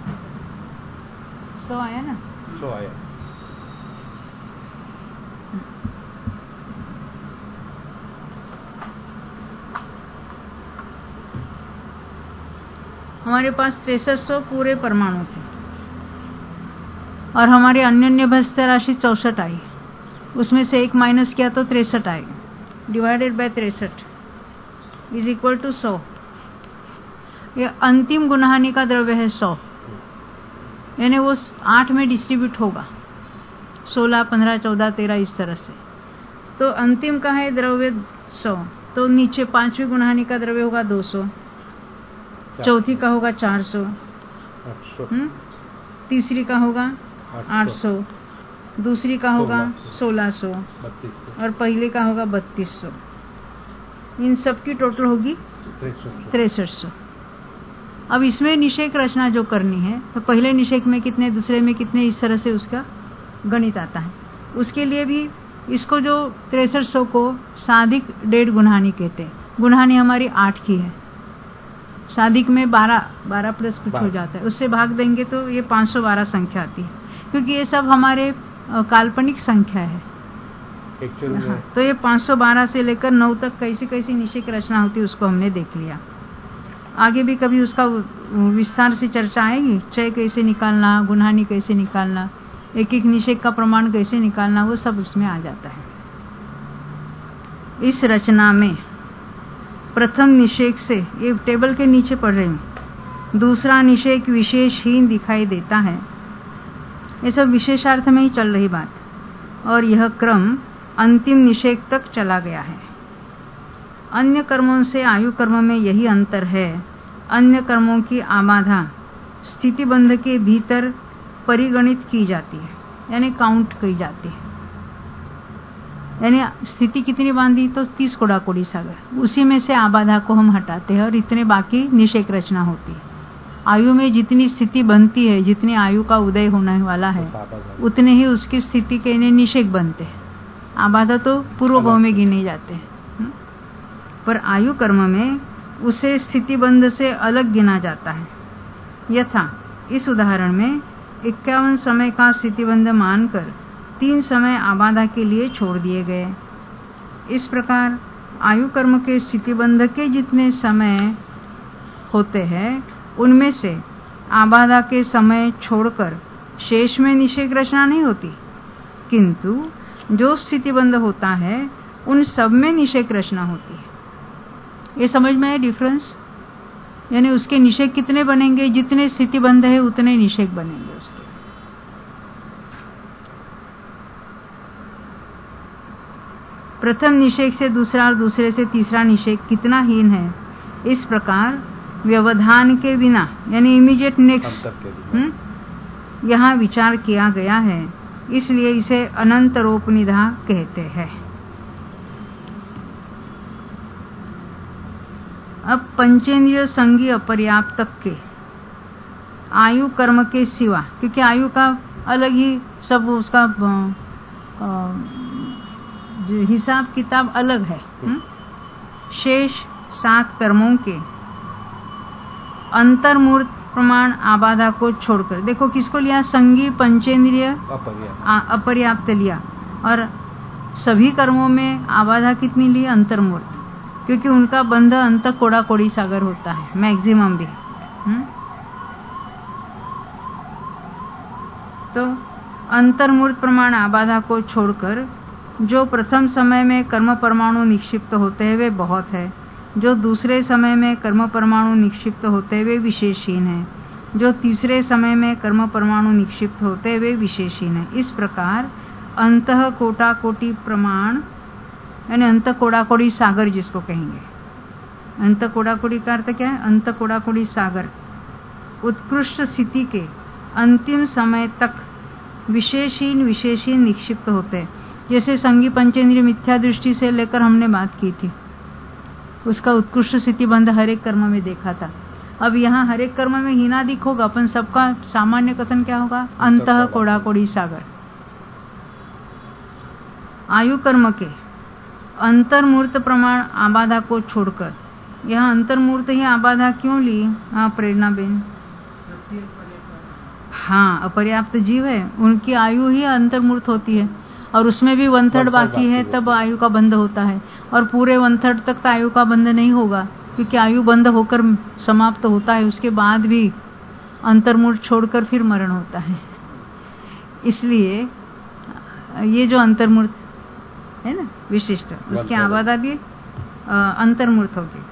सौ आया ना, सौ आया। हमारे पास तिरसठ सौ पूरे परमाणु थे और हमारे अन्योन्य अभ्यस्त राशि चौसठ आई। उसमें से एक माइनस किया तो तिरसठ आएगा, डिवाइडेड बाय तिरसठ इज इक्वल टू सौ। ये अंतिम गुणहानि का द्रव्य है सौ, यानी वो आठ में डिस्ट्रीब्यूट होगा, सोलह, पंद्रह, चौदह, तेरह इस तरह से। तो अंतिम का है द्रव्य सौ, तो नीचे पांचवी गुणहानि का द्रव्य होगा दो सौ, चौथी का होगा चार सौ, तीसरी का होगा आठ सौ, दूसरी का होगा सोलह सौ और पहले का होगा बत्तीस सौ। इन सब की टोटल होगी तिरसठ सौ। अब इसमें निषेक रचना जो करनी है तो पहले निषेक में कितने, दूसरे में कितने, इस तरह से उसका गणित आता है। उसके लिए भी इसको जो तिरसठ सौ को साधिक डेढ़ गुणहानि कहते हैं। गुणहानि हमारी आठ की है, साधिक में बारह, बारह प्लस कुछ हो जाता है, उससे भाग देंगे तो ये पाँच सौ बारह संख्या आती है। क्योंकि ये सब हमारे काल्पनिक संख्या है। हाँ, तो ये पाँच सौ बारह से लेकर नौ तक कैसी कैसी निषेक रचना होती है उसको हमने देख लिया। आगे भी कभी उसका विस्तार से चर्चा आएगी, चय कैसे निकालना, गुणहानि कैसे निकालना, एक एक निषेक का प्रमाण कैसे निकालना, वो सब उसमें आ जाता है। इस रचना में प्रथम निषेक से, ये टेबल के नीचे पढ़ रही हूँ, दूसरा निषेक विशेषहीन दिखाई देता है। ये सब विशेषार्थ में ही चल रही बात, और यह क्रम अंतिम निषेक तक चला गया है। अन्य कर्मों से आयु कर्म में यही अंतर है, अन्य कर्मों की आबाधा स्थिति बंध के भीतर परिगणित की जाती है, यानी काउंट की जाती है। यानी स्थिति कितनी बांधी, तो तीस कोड़ा कोड़ी सागर, उसी में से आबाधा को हम हटाते हैं और इतने बाकी निषेक रचना होती है। आयु में जितनी स्थिति बनती है, जितनी आयु का उदय होने वाला है, उतने ही उसकी स्थिति के निषेक बनते हैं। आबाधा तो पूर्व भाव में गिने जाते हैं, पर आयु कर्म में उसे स्थिति बंध से अलग गिना जाता है। यथा इस उदाहरण में इक्यावन समय का स्थितिबंध मानकर तीन समय आबाधा के लिए छोड़ दिए गए। इस प्रकार आयु कर्म के स्थितिबंध के जितने समय होते हैं, उनमें से आबाधा के समय छोड़कर शेष में निषेक रचना नहीं होती, किंतु जो स्थितिबंध होता है उन सब में निषेक रचना होती है। ये समझ में है डिफरेंस? यानी उसके निषेक कितने बनेंगे, जितने स्थितिबंध है उतने निषेक बनेंगे उसके। प्रथम निषेक से दूसरा और दूसरे से तीसरा निषेक कितना हीन है, इस प्रकार व्यवधान के बिना, यानी इमीडिएट नेक्स्ट, यहाँ विचार किया गया है, इसलिए इसे अनंतरोपनिधा कहते हैं। अब पंचेंद्रिय संगी अपर्याप्तक के आयु कर्म के सिवा, क्योंकि आयु का अलग ही सब उसका जो हिसाब किताब अलग है, शेष सात कर्मों के अंतर्मूर्त प्रमाण आबाधा को छोड़कर, देखो किसको लिया, संगी पंचेंद्रिय अपर्याप्त लिया, और सभी कर्मों में आबाधा कितनी ली, अंतर्मूर्त, क्योंकि उनका बंध अंत कोड़ा कोड़ी सागर होता है मैक्सिमम भी। हुँ? तो अंतर्मूर्त प्रमाण आबाधा को छोड़कर जो प्रथम समय में कर्म परमाणु निक्षिप्त होते हैं वे बहुत है, जो दूसरे समय में कर्म परमाणु निक्षिप्त होते हैं वे विशेषहीन है, जो तीसरे समय में कर्म परमाणु निक्षिप्त होते हैं वे विशेषहीन है। इस प्रकार अंतः कोटा कोटि प्रमाण, यानी अंत कोड़ा कोड़ी सागर जिसको कहेंगे, अंत कोड़ा कोड़ी का अर्थ क्या है, अंत कोड़ा कोड़ी सागर, उत्कृष्ट स्थिति के अंतिम समय तक विशेषहीन विशेषहीन निक्षिप्त होते हैं। जैसे संगी पंचेंद्रिय मिथ्या दृष्टि से लेकर हमने बात की थी, उसका उत्कृष्ट स्थिति बंध हर एक कर्म में देखा था। अब यहाँ हर एक कर्म में हीनादिक होगा, अपन सबका सामान्य कथन क्या होगा, अंतः कोड़ा कोड़ी सागर। आयु कर्म के अंतर्मूर्त प्रमाण आबाधा को छोड़कर, यहाँ अंतर्मूर्त ही आबाधा क्यों ली, हाँ प्रेरणा बेन, हाँ अपर्याप्त जीव है, उनकी आयु ही अंतर्मूर्त होती है, और उसमें भी वन थर्ड बाकी है, तब आयु का बंध होता है, और पूरे वन थर्ड तक तो आयु का बंध नहीं होगा, क्योंकि आयु बंध होकर समाप्त होता है, उसके बाद भी अंतर्मूर्त छोड़कर फिर मरण होता है। इसलिए ये जो अंतर्मूर्त है ना विशिष्ट, उसकी आबादा भी अंतर्मूर्त होगी।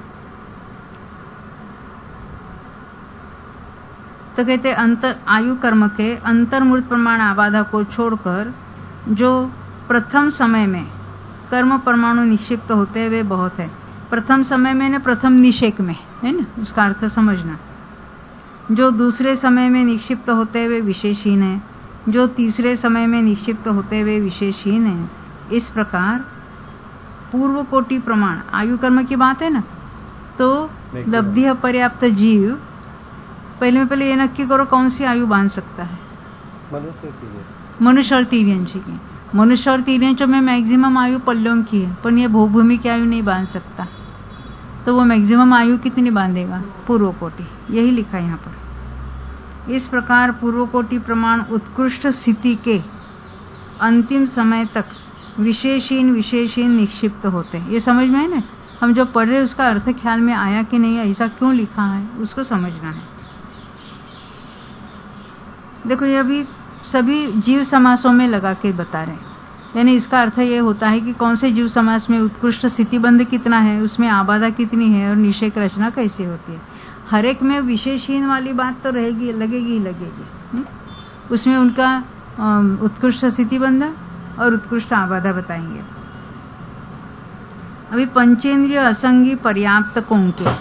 तो कहते अंतर आयु कर्म के अंतर्मूर्त प्रमाण आबाधा को छोड़कर जो प्रथम समय में कर्म परमाणु निक्षिप्त होते हैं वे बहुत है। प्रथम समय में ना प्रथम निषेक में है ना, उसका अर्थ समझना। जो दूसरे समय में निक्षिप्त होते हैं वे विशेषहीन है, जो तीसरे समय में निक्षिप्त होते हैं वे विशेषहीन है। इस प्रकार पूर्व कोटि प्रमाण आयु कर्म की बात है ना, तो लब्धि अपर्याप्त जीव, पहले में पहले ये नक्की करो कौन सी आयु बांध सकता है, मनुष्य और तीर्यंशी की। मनुष्य और तीर्यंश में मैक्सिमम आयु पल्लों की है, पर ये भूभूमि की आयु नहीं बांध सकता, तो वो मैक्सिमम आयु कितनी बांधेगा, पूर्व कोटि, यही लिखा है यहाँ पर। इस प्रकार पूर्वकोटि प्रमाण उत्कृष्ट स्थिति के अंतिम समय तक विशेषहीन विशेषहीन निक्षिप्त होते हैं। ये समझ में है ना, हम जो पढ़ रहे उसका अर्थ ख्याल में आया कि नहीं, ऐसा क्यों लिखा है उसको समझना है। देखो ये अभी सभी जीव समासों में लगा के बता रहे हैं, यानी इसका अर्थ ये होता है कि कौन से जीव समास में उत्कृष्ट स्थितिबंध कितना है, उसमें आबादा कितनी है और निषेक रचना कैसी होती है। हर एक में विशेषहीन वाली बात तो रहेगी, लगेगी ही लगेगी। हुँ? उसमें उनका उत्कृष्ट स्थितिबंध और उत्कृष्ट आबादा बताएंगे। अभी पंचेंद्रिय असंगी पर्याप्त कौन के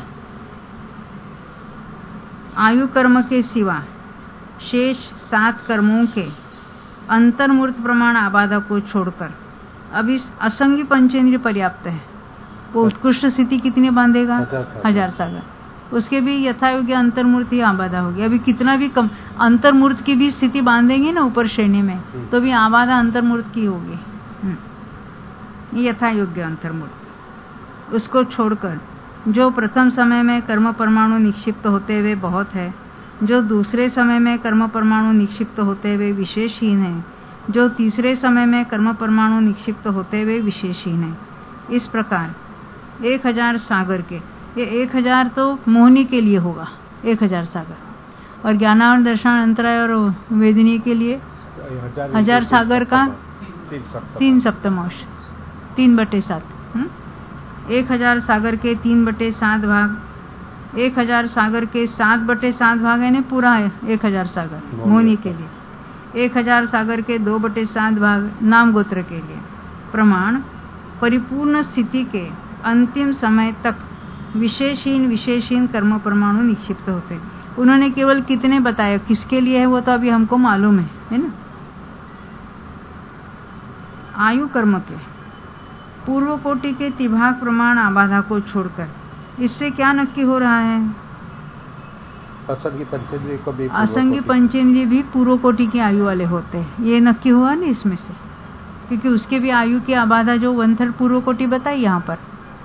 आयु कर्म के सिवा शेष सात कर्मों के अंतर्मूर्त प्रमाण आबादा को छोड़कर अब इस असंगी पंचेंद्रिय पर्याप्त है। वो उत्कृष्ट स्थिति कितनी बांधेगा? हजार सागर। उसके भी यथायोग्य अंतर्मूर्त ही आबादा होगी। अभी कितना भी कम अंतर्मूर्त की भी स्थिति बांधेंगे ना ऊपर श्रेणी में, तो भी आबादा अंतर्मूर्त की होगी, यथायोग्य अंतर्मूर्त। उसको छोड़कर जो प्रथम समय में कर्म परमाणु निक्षिप्त होते हुए बहुत है, जो दूसरे समय में कर्म परमाणु निक्षिप्त होते हुए विशेषहीन है, जो तीसरे समय में कर्म परमाणु निक्षिप्त होते हुए विशेषहीन है। इस प्रकार एक हजार सागर के, ये एक हजार तो मोहनी के लिए होगा, एक हजार सागर, और ज्ञानावर दर्शन अंतराय और वेदिनी के लिए हजार सागर का तीन सप्तमांश, तीन बटे सात। एक हजार सागर के तीन बटे सात भाग, एक हजार सागर के सात बटे सात भाग है ना, पूरा है एक हजार सागर मोहनी के लिए। एक हजार सागर के दो बटे सात भाग नाम गोत्र के लिए। प्रमाण परिपूर्ण स्थिति के अंतिम समय तक विशेषहीन विशेषहीन कर्म परमाणु निक्षिप्त होते हैं। उन्होंने केवल कितने बताया, किसके लिए है वो तो अभी हमको मालूम है, है ना। आयु कर्म के पूर्व कोटि के तिभाग प्रमाण आबाधा को छोड़कर इससे क्या नक्की हो रहा है? असंगी पंचेंद्रिय को भी असंगी पंचेंद्रिय भी पूर्व कोटि की आयु वाले होते हैं। ये नक्की हुआ ना इसमें से, क्योंकि उसके भी आयु की आबाधा जो वन थर्ड पूर्व कोटि बताई यहाँ पर।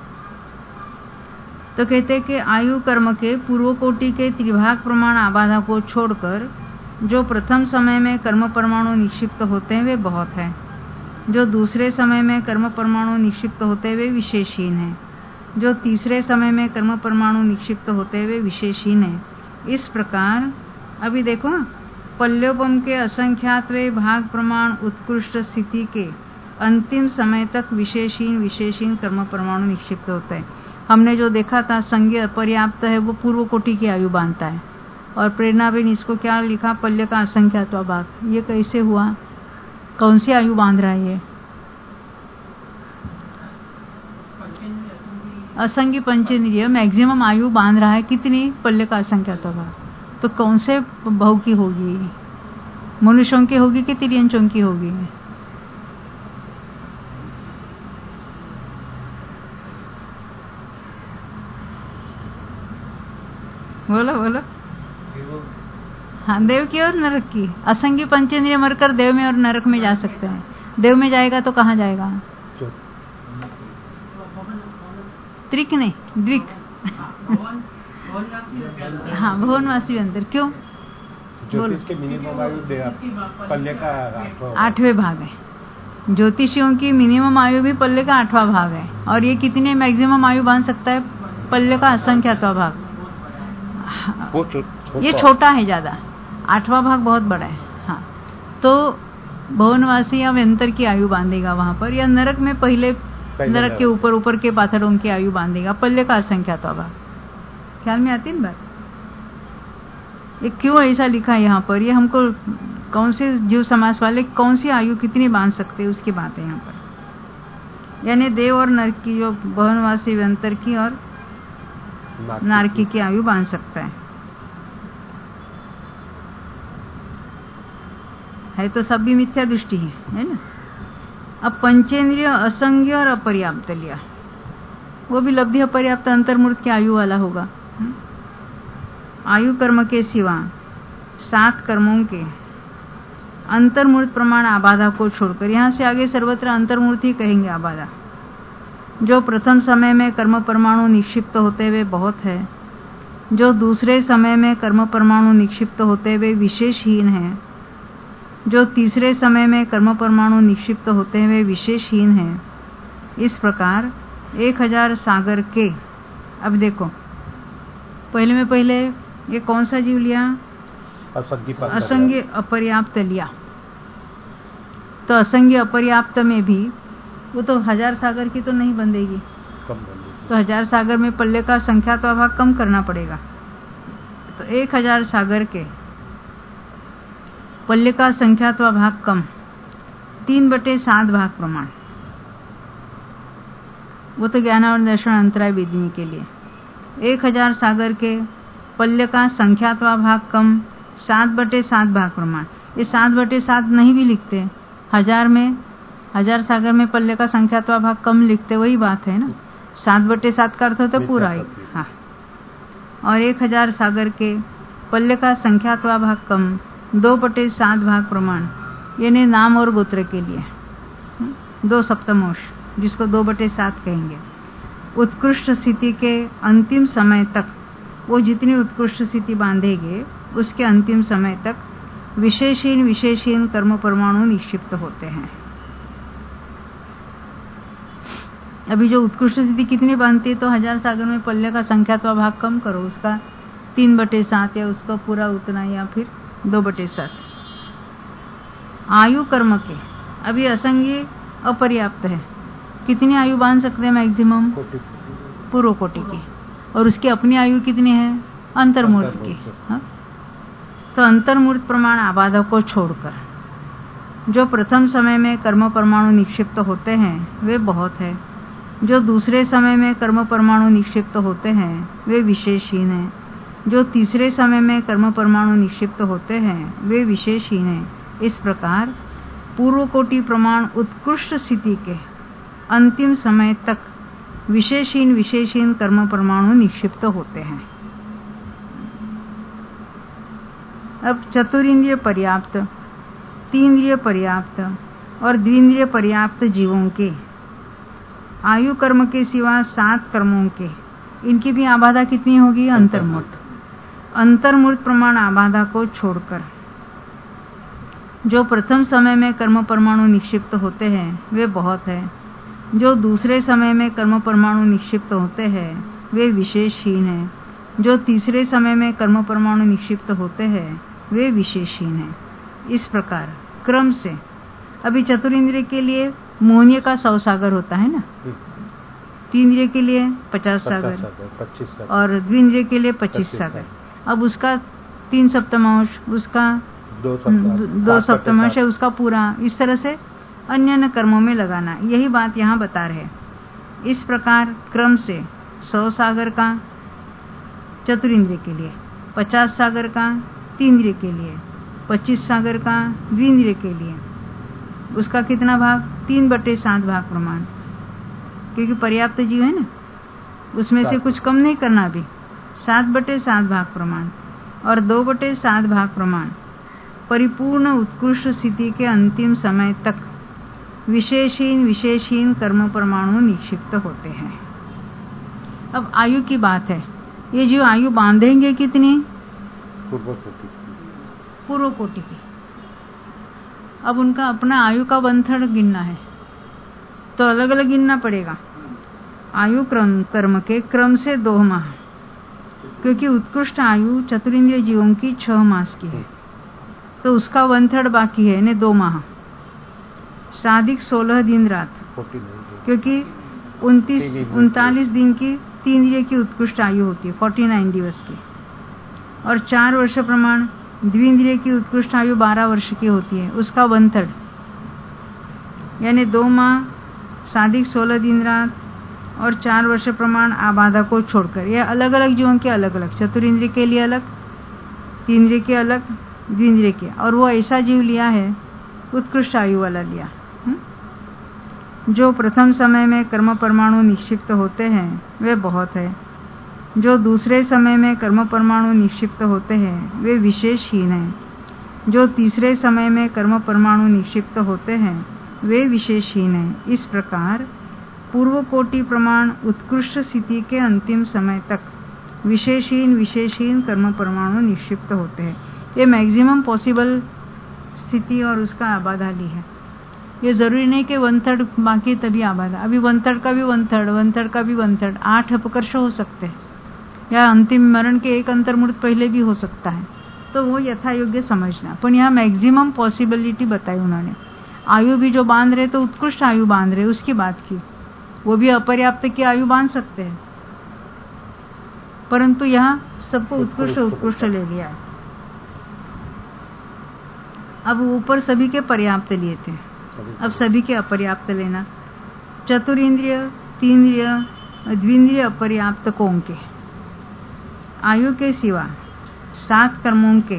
तो कहते हैं कि आयु कर्म के पूर्व कोटि के त्रिभाग प्रमाण आबाधा को छोड़कर जो प्रथम समय में कर्म परमाणु निक्षिप्त होते हैं वे बहुत है, जो दूसरे समय में कर्म परमाणु निक्षिप्त होते हुए विशेषहीन है, जो तीसरे समय में कर्म परमाणु निक्षिप्त होते हुए विशेषहीन है। इस प्रकार अभी देखो पल्योपम के असंख्यातवे भाग प्रमाण उत्कृष्ट स्थिति के अंतिम समय तक विशेषहीन विशेषहीन कर्म परमाणु निक्षिप्त होते हैं। हमने जो देखा था संज्ञ अपर्याप्त है वो पूर्व कोटि की आयु बांधता है, और प्रेरणा भी इसको क्या लिखा, पल्य का असंख्यात्वा भाग। ये कैसे हुआ, कौन सी आयु बांध रहा है ये? असंगी पंचेंद्रिय मैक्सिमम आयु बांध रहा है कितनी? पल्य का असंख्यात्वा भाग। तो कौन से भाव की होगी? मनुष्यों की होगी कि तिर्यंचों की होगी? बोलो बोलो। हाँ, देव की और नरक की। असंगी पंचेंद्रिय मरकर देव में और नरक में जा सकते हैं। देव में जाएगा तो कहाँ जाएगा? त्रिक नहीं, द्विक। हाँ, भुवनवासी अंतर। क्यों? ज्योतिष के मिनिमम आयु पल्ले का आठवें भाग है। ज्योतिषियों की मिनिमम आयु भी पल्ले का आठवां भाग है, और ये कितने मैक्सिमम आयु बांध सकता है? पल्ले का असंख्यात्वा भाग। वो छो, ये छोटा है ज्यादा, आठवां भाग बहुत बड़ा है। हाँ, तो भुवनवासी या व्यंतर की आयु बांधेगा वहां पर, या नरक में पहले, पहले नरक के ऊपर ऊपर के पाथरों की आयु बांधेगा। पल्ले का असंख्यात्वा भाग। ख्याल में आती है ना बात? ये क्यों ऐसा लिखा है यहाँ पर? ये हमको कौन से जीव समास वाले कौन सी आयु कितनी बांध सकते हैं उसकी बात है यहाँ पर। यानी देव और नरक की, जो भुवनवासी व्यंतर की और नारकी की आयु बांध सकता है। है तो सब भी मिथ्या दृष्टि है, है ना। अब पंचेंद्रिय असंज्ञ और अपर्याप्त लिया, वो भी लब्धि अपर्याप्त अंतर्मूर्त की आयु वाला होगा। आयु कर्म के सिवा सात कर्मों के अंतर्मूर्त प्रमाण आबाधा को छोड़कर, यहाँ से आगे सर्वत्र अंतर्मूर्त ही कहेंगे आबाधा, जो प्रथम समय में कर्म परमाणु निक्षिप्त होते हुए बहुत है, जो दूसरे समय में कर्म परमाणु निक्षिप्त होते वे विशेषहीन हैं। जो तीसरे समय में कर्म परमाणु निक्षिप्त होते हैं वे विशेषहीन हैं। इस प्रकार एक हजार सागर के, अब देखो पहले में पहले ये कौन सा जीव लिया? असंज्ञ अपर्याप्त लिया। तो असंज्ञ अपर्याप्त में भी वो तो हजार सागर की तो नहीं बंधेगी, तो हजार सागर में पल्ले का संख्यात्वा भाग कम करना पड़ेगा। तो एक हजार सागर के पल्ले का संख्यात्वा भाग कम, तीन बटे सात भाग प्रमाण, वो तो ज्ञान और दर्शन अंतराय विधि के लिए। एक हजार सागर के पल्ले का संख्यात्वा भाग कम, सात बटे सात भाग प्रमाण। ये सात बटे सात नहीं भी लिखते, हजार में हजार सागर में पल्ले का संख्यात्वा भाग कम लिखते, वही बात है ना। सात बटे सात का अर्थ होता है पूरा एक, हाँ। और एक हजार सागर के पल्ले का संख्यात्वा भाग कम, दो बटे सात भाग प्रमाण, यानी नाम और गोत्र के लिए दो सप्तमोश, जिसको दो बटे सात कहेंगे। उत्कृष्ट स्थिति के अंतिम समय तक, वो जितनी उत्कृष्ट स्थिति बांधेंगे उसके अंतिम समय तक विशेषहीन विशेषहीन कर्म परमाणु निक्षिप्त होते हैं। अभी जो उत्कृष्ट स्थिति कितनी बांधती है? तो हजार सागर में पल्ले का संख्यात्वा भाग कम करो, उसका तीन बटे सात या उसका पूरा उतना या फिर दो बटे सात। आयु कर्म के अभी असंज्ञ अपर्याप्त है, कितनी आयु बांध सकते हैं मैक्सिमम? पूर्व कोटि की। और उसकी अपनी आयु कितनी है? अंतर्मूर्त की। हाँ? तो अंतर्मूर्त प्रमाण आबाधा को छोड़कर जो प्रथम समय में कर्म परमाणु निक्षिप्त होते हैं वे बहुत है। जो दूसरे समय में कर्म परमाणु निक्षिप्त होते हैं वे विशेषहीन हैं। जो तीसरे समय में कर्म परमाणु निक्षिप्त होते हैं वे विशेषहीन हैं। इस प्रकार पूर्व कोटि प्रमाण उत्कृष्ट स्थिति के अंतिम समय तक विशेषहीन विशेषहीन कर्म परमाणु निक्षिप्त होते हैं। अब चतुरिंद्रिय पर्याप्त, तीन्द्रिय पर्याप्त और द्विंद्रिय पर्याप्त जीवों के आयु कर्म के सिवा सात कर्मों के, इनकी भी आबाधा कितनी होगी? अंतर्मूर्त। अंतर्मूर्त प्रमाण आबाधा को छोड़कर जो प्रथम समय में कर्म परमाणु निक्षिप्त होते हैं वे बहुत है। जो दूसरे समय में कर्म परमाणु निक्षिप्त होते हैं वे विशेषहीन हैं। जो तीसरे समय में कर्म परमाणु निक्षिप्त होते हैं वे विशेषहीन हैं। इस प्रकार क्रम से अभी चतुरिंद्रिय के लिए मोहनीय का सौ सागर होता है ना, तीन्द्रिय के लिए पचास सागर और द्विंद्रिय के लिए पच्चीस सागर। अब उसका तीन सप्तमांश, उसका दो, दो सप्तमांश है, उसका पूरा, इस तरह से अन्य अन्य कर्मों में लगाना, यही बात यहाँ बता रहे। इस प्रकार क्रम से सौ सागर का चतुरिंद्रिय के लिए, पचास सागर का तीन्द्रिय के लिए, पच्चीस सागर का द्विंद्रिय के लिए, उसका कितना भाग? तीन बटे सात भाग प्रमाण, क्योंकि पर्याप्त जीव है ना, उसमें से कुछ कम नहीं करना भी। सात बटे सात भाग प्रमाण और दो बटे सात भाग प्रमाण परिपूर्ण उत्कृष्ट स्थिति के अंतिम समय तक विशेषहीन विशेषहीन कर्म परमाणु निक्षिप्त होते हैं। अब आयु की बात है, ये जीव आयु बांधेंगे कितनी? पूर्व कोटि पूर्व कोटि की। अब उनका अपना आयु का बंधन गिनना है तो अलग अलग गिनना पड़ेगा। आयु क्रम कर्म के क्रम से दो माह, क्योंकि उत्कृष्ट आयु चतुरिंद्रिय जीवों की छह मास की है, तो उसका वन थर्ड बाकी है ने दो माह। सादिक सोलह दिन रात, क्योंकि उनतीस उनतालीस दिन की तीन्द्रिय की उत्कृष्ट आयु होती है, फोर्टी नाइन दिवस की। और चार वर्ष प्रमाण द्विंद्रिय की उत्कृष्ट आयु बारह वर्ष की होती है, उसका वन थर्ड, यानी दो माह, सादिक सोलह दिन रात और चार वर्ष प्रमाण आबाधा को छोड़कर। यह अलग अलग जीवों के अलग अलग, चतुरिंद्रिय के लिए अलग, तीन्द्रिय के अलग, द्विंद्रिय के। और वो ऐसा जीव लिया है उत्कृष्ट आयु वाला लिया, हुँ? जो प्रथम समय में कर्म परमाणु निक्षिप्त होते हैं वे बहुत है। जो दूसरे समय में कर्म परमाणु निक्षिप्त होते हैं वे विशेषहीन हैं। जो तीसरे समय में कर्म परमाणु निक्षिप्त होते हैं वे विशेषहीन हैं। इस प्रकार पूर्व कोटि प्रमाण उत्कृष्ट स्थिति के अंतिम समय तक विशेषहीन विशेषहीन कर्म परमाणु निक्षिप्त होते हैं। ये मैक्सिमम पॉसिबल स्थिति और उसका आबादा ली है। ये जरूरी नहीं कि वन थर्ड बाकी तभी आबादा, अभी वन थर्ड का भी वन थर्ड वन थर्ड का भी वन थर्ड आठ अपकर्ष हो सकते हैं, या अंतिम मरण के एक अंतर्मूर्त पहले भी हो सकता है, तो वो यथा योग्य समझना। पर यहाँ मैक्सिमम पॉसिबिलिटी बताई उन्होंने। आयु भी जो बांध रहे तो उत्कृष्ट आयु बांध रहे, उसकी बात की। वो भी अपर्याप्त की आयु बांध सकते हैं, परंतु यहाँ सबको उत्कृष्ट उत्कृष्ट ले लिया है। अब ऊपर सभी के पर्याप्त लिए थे, अब सभी के अपर्याप्त लेना। चतुरिंद्रिय, तीन्द्रिय, द्विंद्रिय अपर्याप्त कों के, आयु के सिवा सात कर्मों के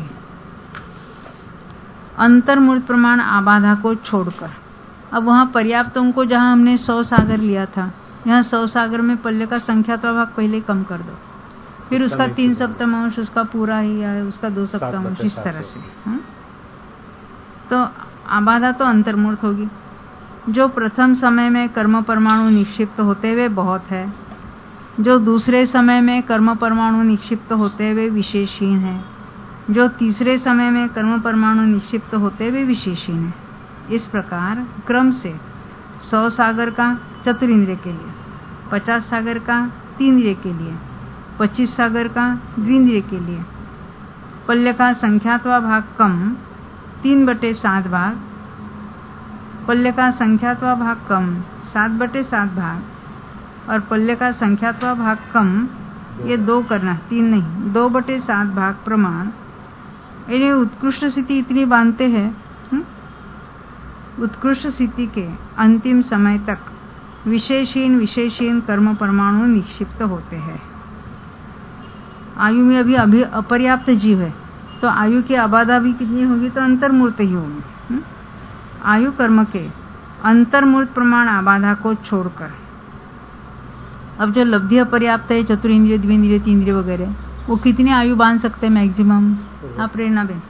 अंतर्मूर्त प्रमाण आबाधा को छोड़कर, अब वहां पर्याप्तों को जहां हमने सौ सागर लिया था, यहाँ सौ सागर में पल्ले का संख्यात्वा भाग पहले कम कर दो, फिर उसका तीन सप्तमांश, उसका पूरा ही है, उसका दो सप्तमांश, इस तरह से। हा? तो आबाधा तो अंतर्मूर्त होगी। जो प्रथम समय में कर्म परमाणु निक्षिप्त होते हुए बहुत है, जो दूसरे समय में कर्म परमाणु निक्षिप्त होते हुए विशेषहीन है, जो तीसरे समय में कर्म परमाणु निक्षिप्त होते हुए विशेषहीन है। इस प्रकार क्रम से सौ सागर का चतुरिंद्रिय के लिए, पचास सागर का तीन्द्रिय के लिए, पच्चीस सागर का द्विंद्रिय के लिए, पल्ले का संख्यात्वा भाग कम तीन बटे सात भाग, पल्ले का संख्यात्वा भाग कम सात बटे सात भाग, और पल्ले का संख्यात्वा भाग कम ये दो करना, तीन नहीं, दो बटे सात भाग प्रमाण। इन्हें उत्कृष्ट स्थिति इतनी बांधते हैं, उत्कृष्ट स्थिति के अंतिम समय तक विशेषहीन विशेषहीन कर्म परमाणु निक्षिप्त होते हैं। आयु में अभी अभी अपर्याप्त जीव है, तो आयु की आबादा भी कितनी होगी, तो अंतर्मूर्त ही होगी। आयु कर्म के अंतर्मूर्त प्रमाण आबाधा को छोड़कर, अब जो लब्धि अपर्याप्त है, चतुरिंद्रिय, द्विंद्रिय, तीन्द्रिय वगैरह, वो कितनी आयु बांध सकते हैं मैक्सिमम? हाँ प्रेरणा बेन,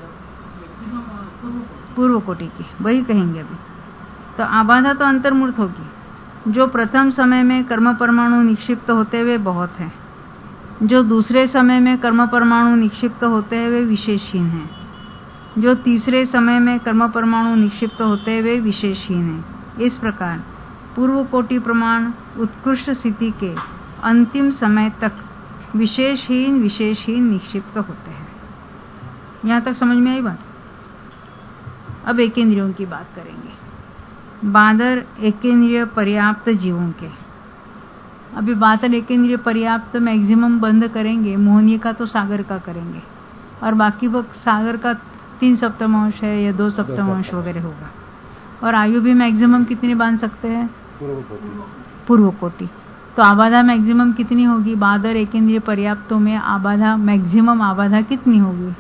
पूर्व कोटि की वही कहेंगे अभी। तो आबाधा तो अंतर्मूर्त होगी। जो प्रथम समय में कर्म परमाणु निक्षिप्त होते हुए बहुत है, जो दूसरे समय में कर्म परमाणु निक्षिप्त होते हुए विशेषहीन है, जो तीसरे समय में कर्म परमाणु निक्षिप्त होते हुए विशेषहीन है। इस प्रकार पूर्व कोटि प्रमाण उत्कृष्ट स्थिति के अंतिम समय तक विशेषहीन विशेषहीन निक्षिप्त होते हैं। यहाँ तक समझ में आई बात? अब एकेंद्रियों की बात करेंगे। बादर एकेंद्रिय पर्याप्त जीवों के, अभी बादर एकेंद्रिय पर्याप्त मैक्सिमम बंद करेंगे, मोहनीय का तो सागर का करेंगे, और बाकी वक्त सागर का तीन सप्तमांश है या दो सप्तमांश वगैरह होगा। और आयु भी मैक्सिमम कितनी बांध सकते हैं? पूर्व कोटि। तो आबाधा मैक्सिमम कितनी होगी? बादर एकेंद्रिय पर्याप्तों में आबाधा मैक्सिमम आबाधा कितनी होगी?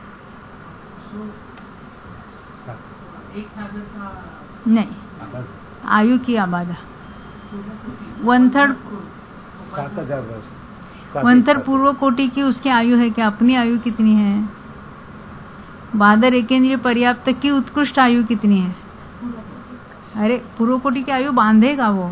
नहीं, आयु की आबाधा वन थर्ड वन थर्ड पूर्व कोटि की उसकी आयु है क्या? अपनी आयु कितनी है? बादर एकेंद्रिय पर्याप्त की उत्कृष्ट आयु कितनी है? अरे पूर्व कोटि की आयु बांधेगा वो,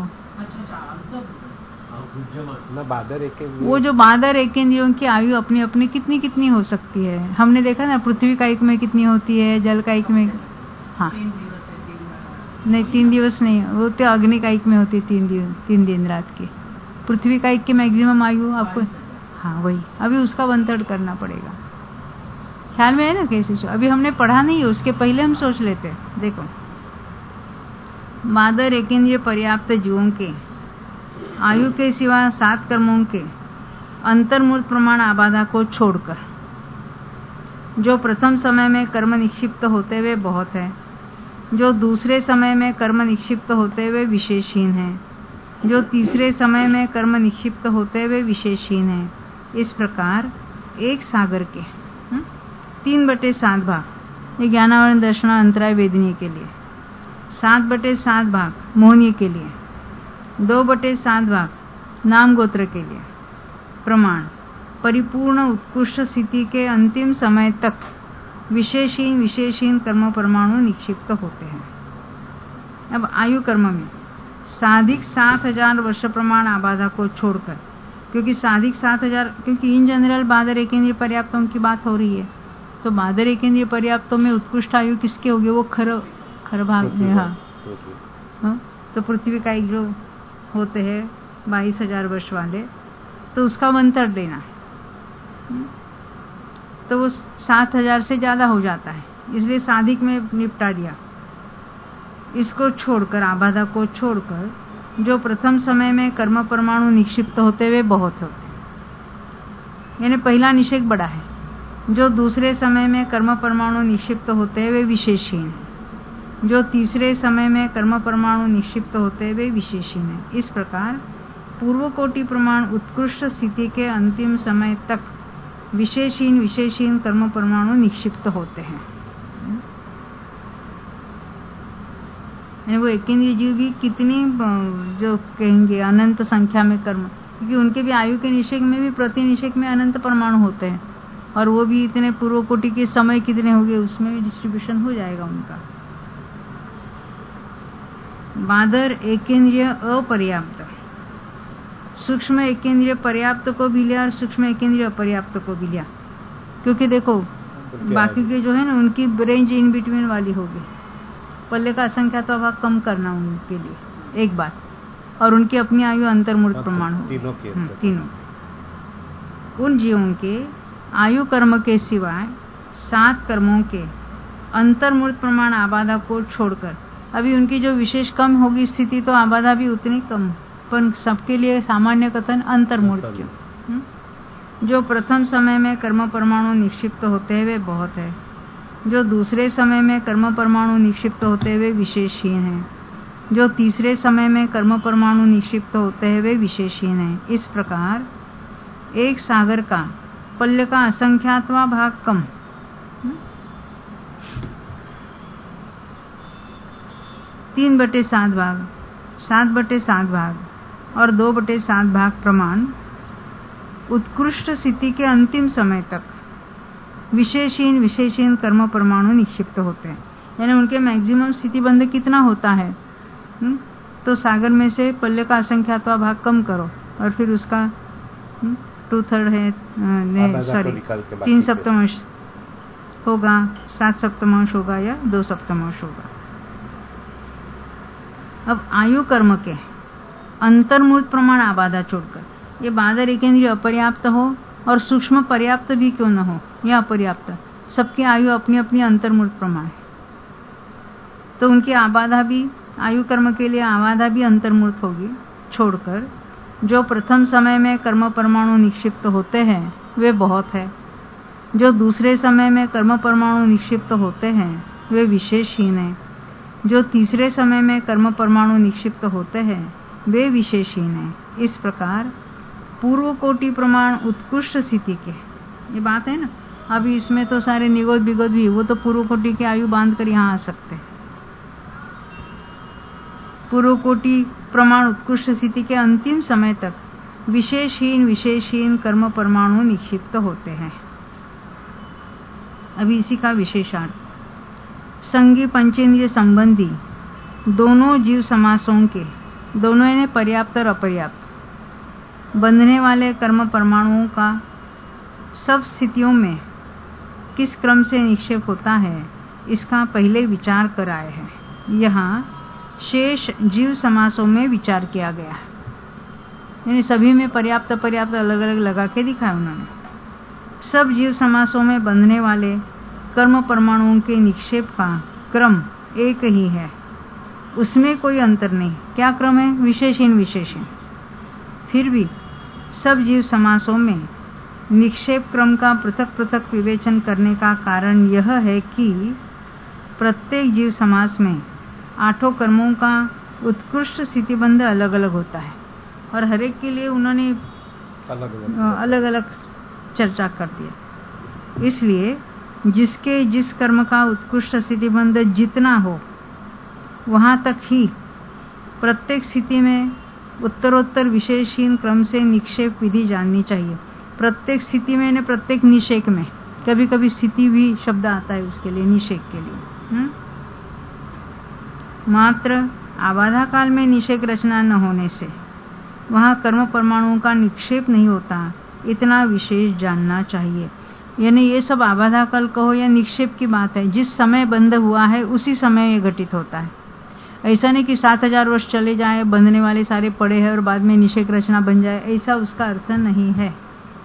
बादर एकेंद्रिय, वो जो बादर एकेंद्रियों की आयु अपनी अपनी कितनी कितनी हो सकती है। हमने देखा ना, पृथ्वी कायिक में कितनी होती है, जल कायिक में, हाँ नहीं तीन दिवस नहीं, वो तो अग्नि कायिक में होती है तीन दिन तीन दिन रात की। पृथ्वी कायिक की मैक्सिमम आयु आपको, हाँ वही, अभी उसका वन थर्ड करना पड़ेगा। ख्याल में है ना कैसे? अभी हमने पढ़ा नहीं है, उसके पहले हम सोच लेते हैं। देखो, बादर एकेंद्रिय पर्याप्त जीवों के आयु के सिवा सात कर्मों के अंतर्मूर्त प्रमाण आबाधा को छोड़कर, जो प्रथम समय में कर्म निक्षिप्त होते हुए बहुत है, जो दूसरे समय में कर्म निक्षिप्त होते हुए विशेषहीन है, जो तीसरे समय में कर्म निक्षिप्त होते हुए विशेषहीन है। इस प्रकार एक सागर के हुँ? तीन बटे सात भाग, ये ज्ञानावरण दर्शना अंतराय वेदनीय के लिए, सात बटे सात भाग मोहनीय के लिए, दो बटे सात भाग नाम गोत्र के लिए प्रमाण परिपूर्ण उत्कृष्ट स्थिति के अंतिम समय तक विशेषहीन विशेषहीन कर्म परमाणु निक्षिप्त होते हैं। अब आयु कर्म में साधिक सात हजार वर्ष प्रमाण आबाधा को छोड़कर क्योंकि साधिक सात हजार क्योंकि इन जनरल बादर एकेंद्रिय पर्याप्तों की बात हो रही है, तो बादर एकेंद्रिय पर्याप्तों में उत्कृष्ट आयु किसके होगी? वो खर खर भाग में। हाँ हाँ, तो पृथ्वी का एक जो होते हैं बाईस हजार वर्ष वाले, तो उसका मंत्र देना है, तो वो सात हजार से ज्यादा हो जाता है, इसलिए साधिक में निपटा दिया। इसको छोड़कर, आबाधा को छोड़कर, जो प्रथम समय में कर्म परमाणु निक्षिप्त होते हुए बहुत होते, यानी पहला निषेध बड़ा है। जो दूसरे समय में कर्म परमाणु निक्षिप्त होते हैं वे विशेषहीन है, जो तीसरे समय में कर्म परमाणु निक्षिप्त होते हुए विशेषहीन है। इस प्रकार पूर्व कोटि प्रमाण उत्कृष्ट स्थिति के अंतिम समय तक विशेषहीन विशेषहीन कर्म परमाणु निक्षिप्त होते हैं। वो एकेंद्रीय जीव भी कितनी जो कहेंगे अनंत संख्या में कर्म, क्योंकि उनके भी आयु के निषेक में भी प्रति निषेक में अनंत परमाणु होते हैं, और वो भी इतने पूर्व कोटि के समय कितने हो गए उसमें भी डिस्ट्रीब्यूशन हो जाएगा उनका। बादर एकेंद्रिय अपर्याप्त, सूक्ष्म एकेंद्रिय पर्याप्त को भी लिया और सूक्ष्म एकेंद्रिय अपर्याप्त को भी लिया, क्योंकि देखो बाकी के जो है ना उनकी रेंज इन बिटवीन वाली होगी। पल्ले का असंख्या तो भाग कम करना उनके लिए एक बात, और उनकी अपनी आयु अंतर्मूर्त प्रमाण हो तीनों के तीनों। उन जीवों के आयु कर्म के सिवाय सात कर्मों के अंतर्मूर्त प्रमाण आबाधा को छोड़कर, अभी उनकी जो विशेष कम होगी स्थिति, तो आबाधा भी उतनी कम, पर सबके लिए सामान्य कथन अंतर्मूर्त क्यों? जो प्रथम समय में कर्म परमाणु निक्षिप्त होते हैं वे बहुत है, जो दूसरे समय में कर्म परमाणु निक्षिप्त होते हुए विशेषहीन है, जो तीसरे समय में कर्म परमाणु निक्षिप्त होते हैं वे विशेषहीन है। इस प्रकार एक सागर का पल्य का असंख्यातवा भाग कम, तीन बटे सात भाग, सात बटे सात भाग और दो बटे सात भाग प्रमाण उत्कृष्ट स्थिति के अंतिम समय तक विशेषहीन विशेषहीन कर्म परमाणु निक्षिप्त होते हैं। यानी उनके मैक्सिमम स्थिति बंध कितना होता है? हुँ? तो सागर में से पल्ले का असंख्यातवा भाग कम करो और फिर उसका टू थर्ड है, सॉरी तीन सप्तमांश होगा, सात सप्तमांश होगा या दो सप्तमांश होगा। अब आयु कर्म के अंतर्मूर्त प्रमाण आबाधा छोड़कर, ये बादर एकेंद्रिय अपर्याप्त हो और सूक्ष्म पर्याप्त भी क्यों न हो या अपर्याप्त, सबकी आयु अपनी अपनी अंतर्मूर्त प्रमाण है, तो उनकी आबाधा भी, आयु कर्म के लिए आबाधा भी अंतर्मूर्त होगी। छोड़कर जो प्रथम समय में कर्म परमाणु निक्षिप्त होते हैं वे बहुत है, जो दूसरे समय में कर्म परमाणु निक्षिप्त होते हैं वे विशेषहीन है, जो तीसरे समय में कर्म परमाणु निक्षिप्त होते हैं वे विशेषहीन है। इस प्रकार पूर्व कोटि प्रमाण उत्कृष्ट स्थिति के, ये बात है ना, अभी इसमें तो सारे निगोद बिगोद भी, वो तो पूर्व कोटि की आयु बांध कर यहाँ आ सकते हैं। पूर्व कोटि प्रमाण उत्कृष्ट स्थिति के अंतिम समय तक विशेषहीन विशेषहीन कर्म परमाणु निक्षिप्त होते हैं। अभी इसी का विशेषार्थ, संगी पंचेंद्रिय संबंधी दोनों जीव समासों के, दोनों यानी पर्याप्त और अपर्याप्त, बंधने वाले कर्म परमाणुओं का सब स्थितियों में किस क्रम से निक्षेप होता है इसका पहले विचार कराए हैं। यहाँ शेष जीव समासों में विचार किया गया है, यानी सभी में पर्याप्त पर्याप्त अलग अलग लगा के दिखाया उन्होंने। सब जीव समासों में बंधने वाले कर्म परमाणुओं के निक्षेप का क्रम एक ही है, उसमें कोई अंतर नहीं। क्या क्रम है? विशेषहीन विशेषहीन। फिर भी सब जीव समासों में निक्षेप क्रम का पृथक पृथक विवेचन करने का कारण यह है कि प्रत्येक जीव समास में आठों कर्मों का उत्कृष्ट स्थितिबंध अलग अलग होता है, और हर एक के लिए उन्होंने अलग अलग चर्चा कर दिया। इसलिए जिसके जिस कर्म का उत्कृष्ट स्थितिबंध जितना हो वहां तक ही प्रत्येक स्थिति में उत्तरोत्तर विशेषहीन क्रम से निक्षेप विधि जाननी चाहिए। प्रत्येक स्थिति में, ने प्रत्येक निषेक में, कभी कभी स्थिति भी शब्द आता है उसके लिए, निषेक के लिए। हुँ? मात्र आबाधा काल में निषेक रचना न होने से वहाँ कर्म परमाणुओं का निक्षेप नहीं होता, इतना विशेष जानना चाहिए। यानी ये सब आबाधा कल कहो या निक्षेप की बात है, जिस समय बंध हुआ है उसी समय ये घटित होता है। ऐसा नहीं कि सात हजार वर्ष चले जाए, बंधने वाले सारे पड़े हैं और बाद में निषेक रचना बन जाए, ऐसा उसका अर्थ नहीं है।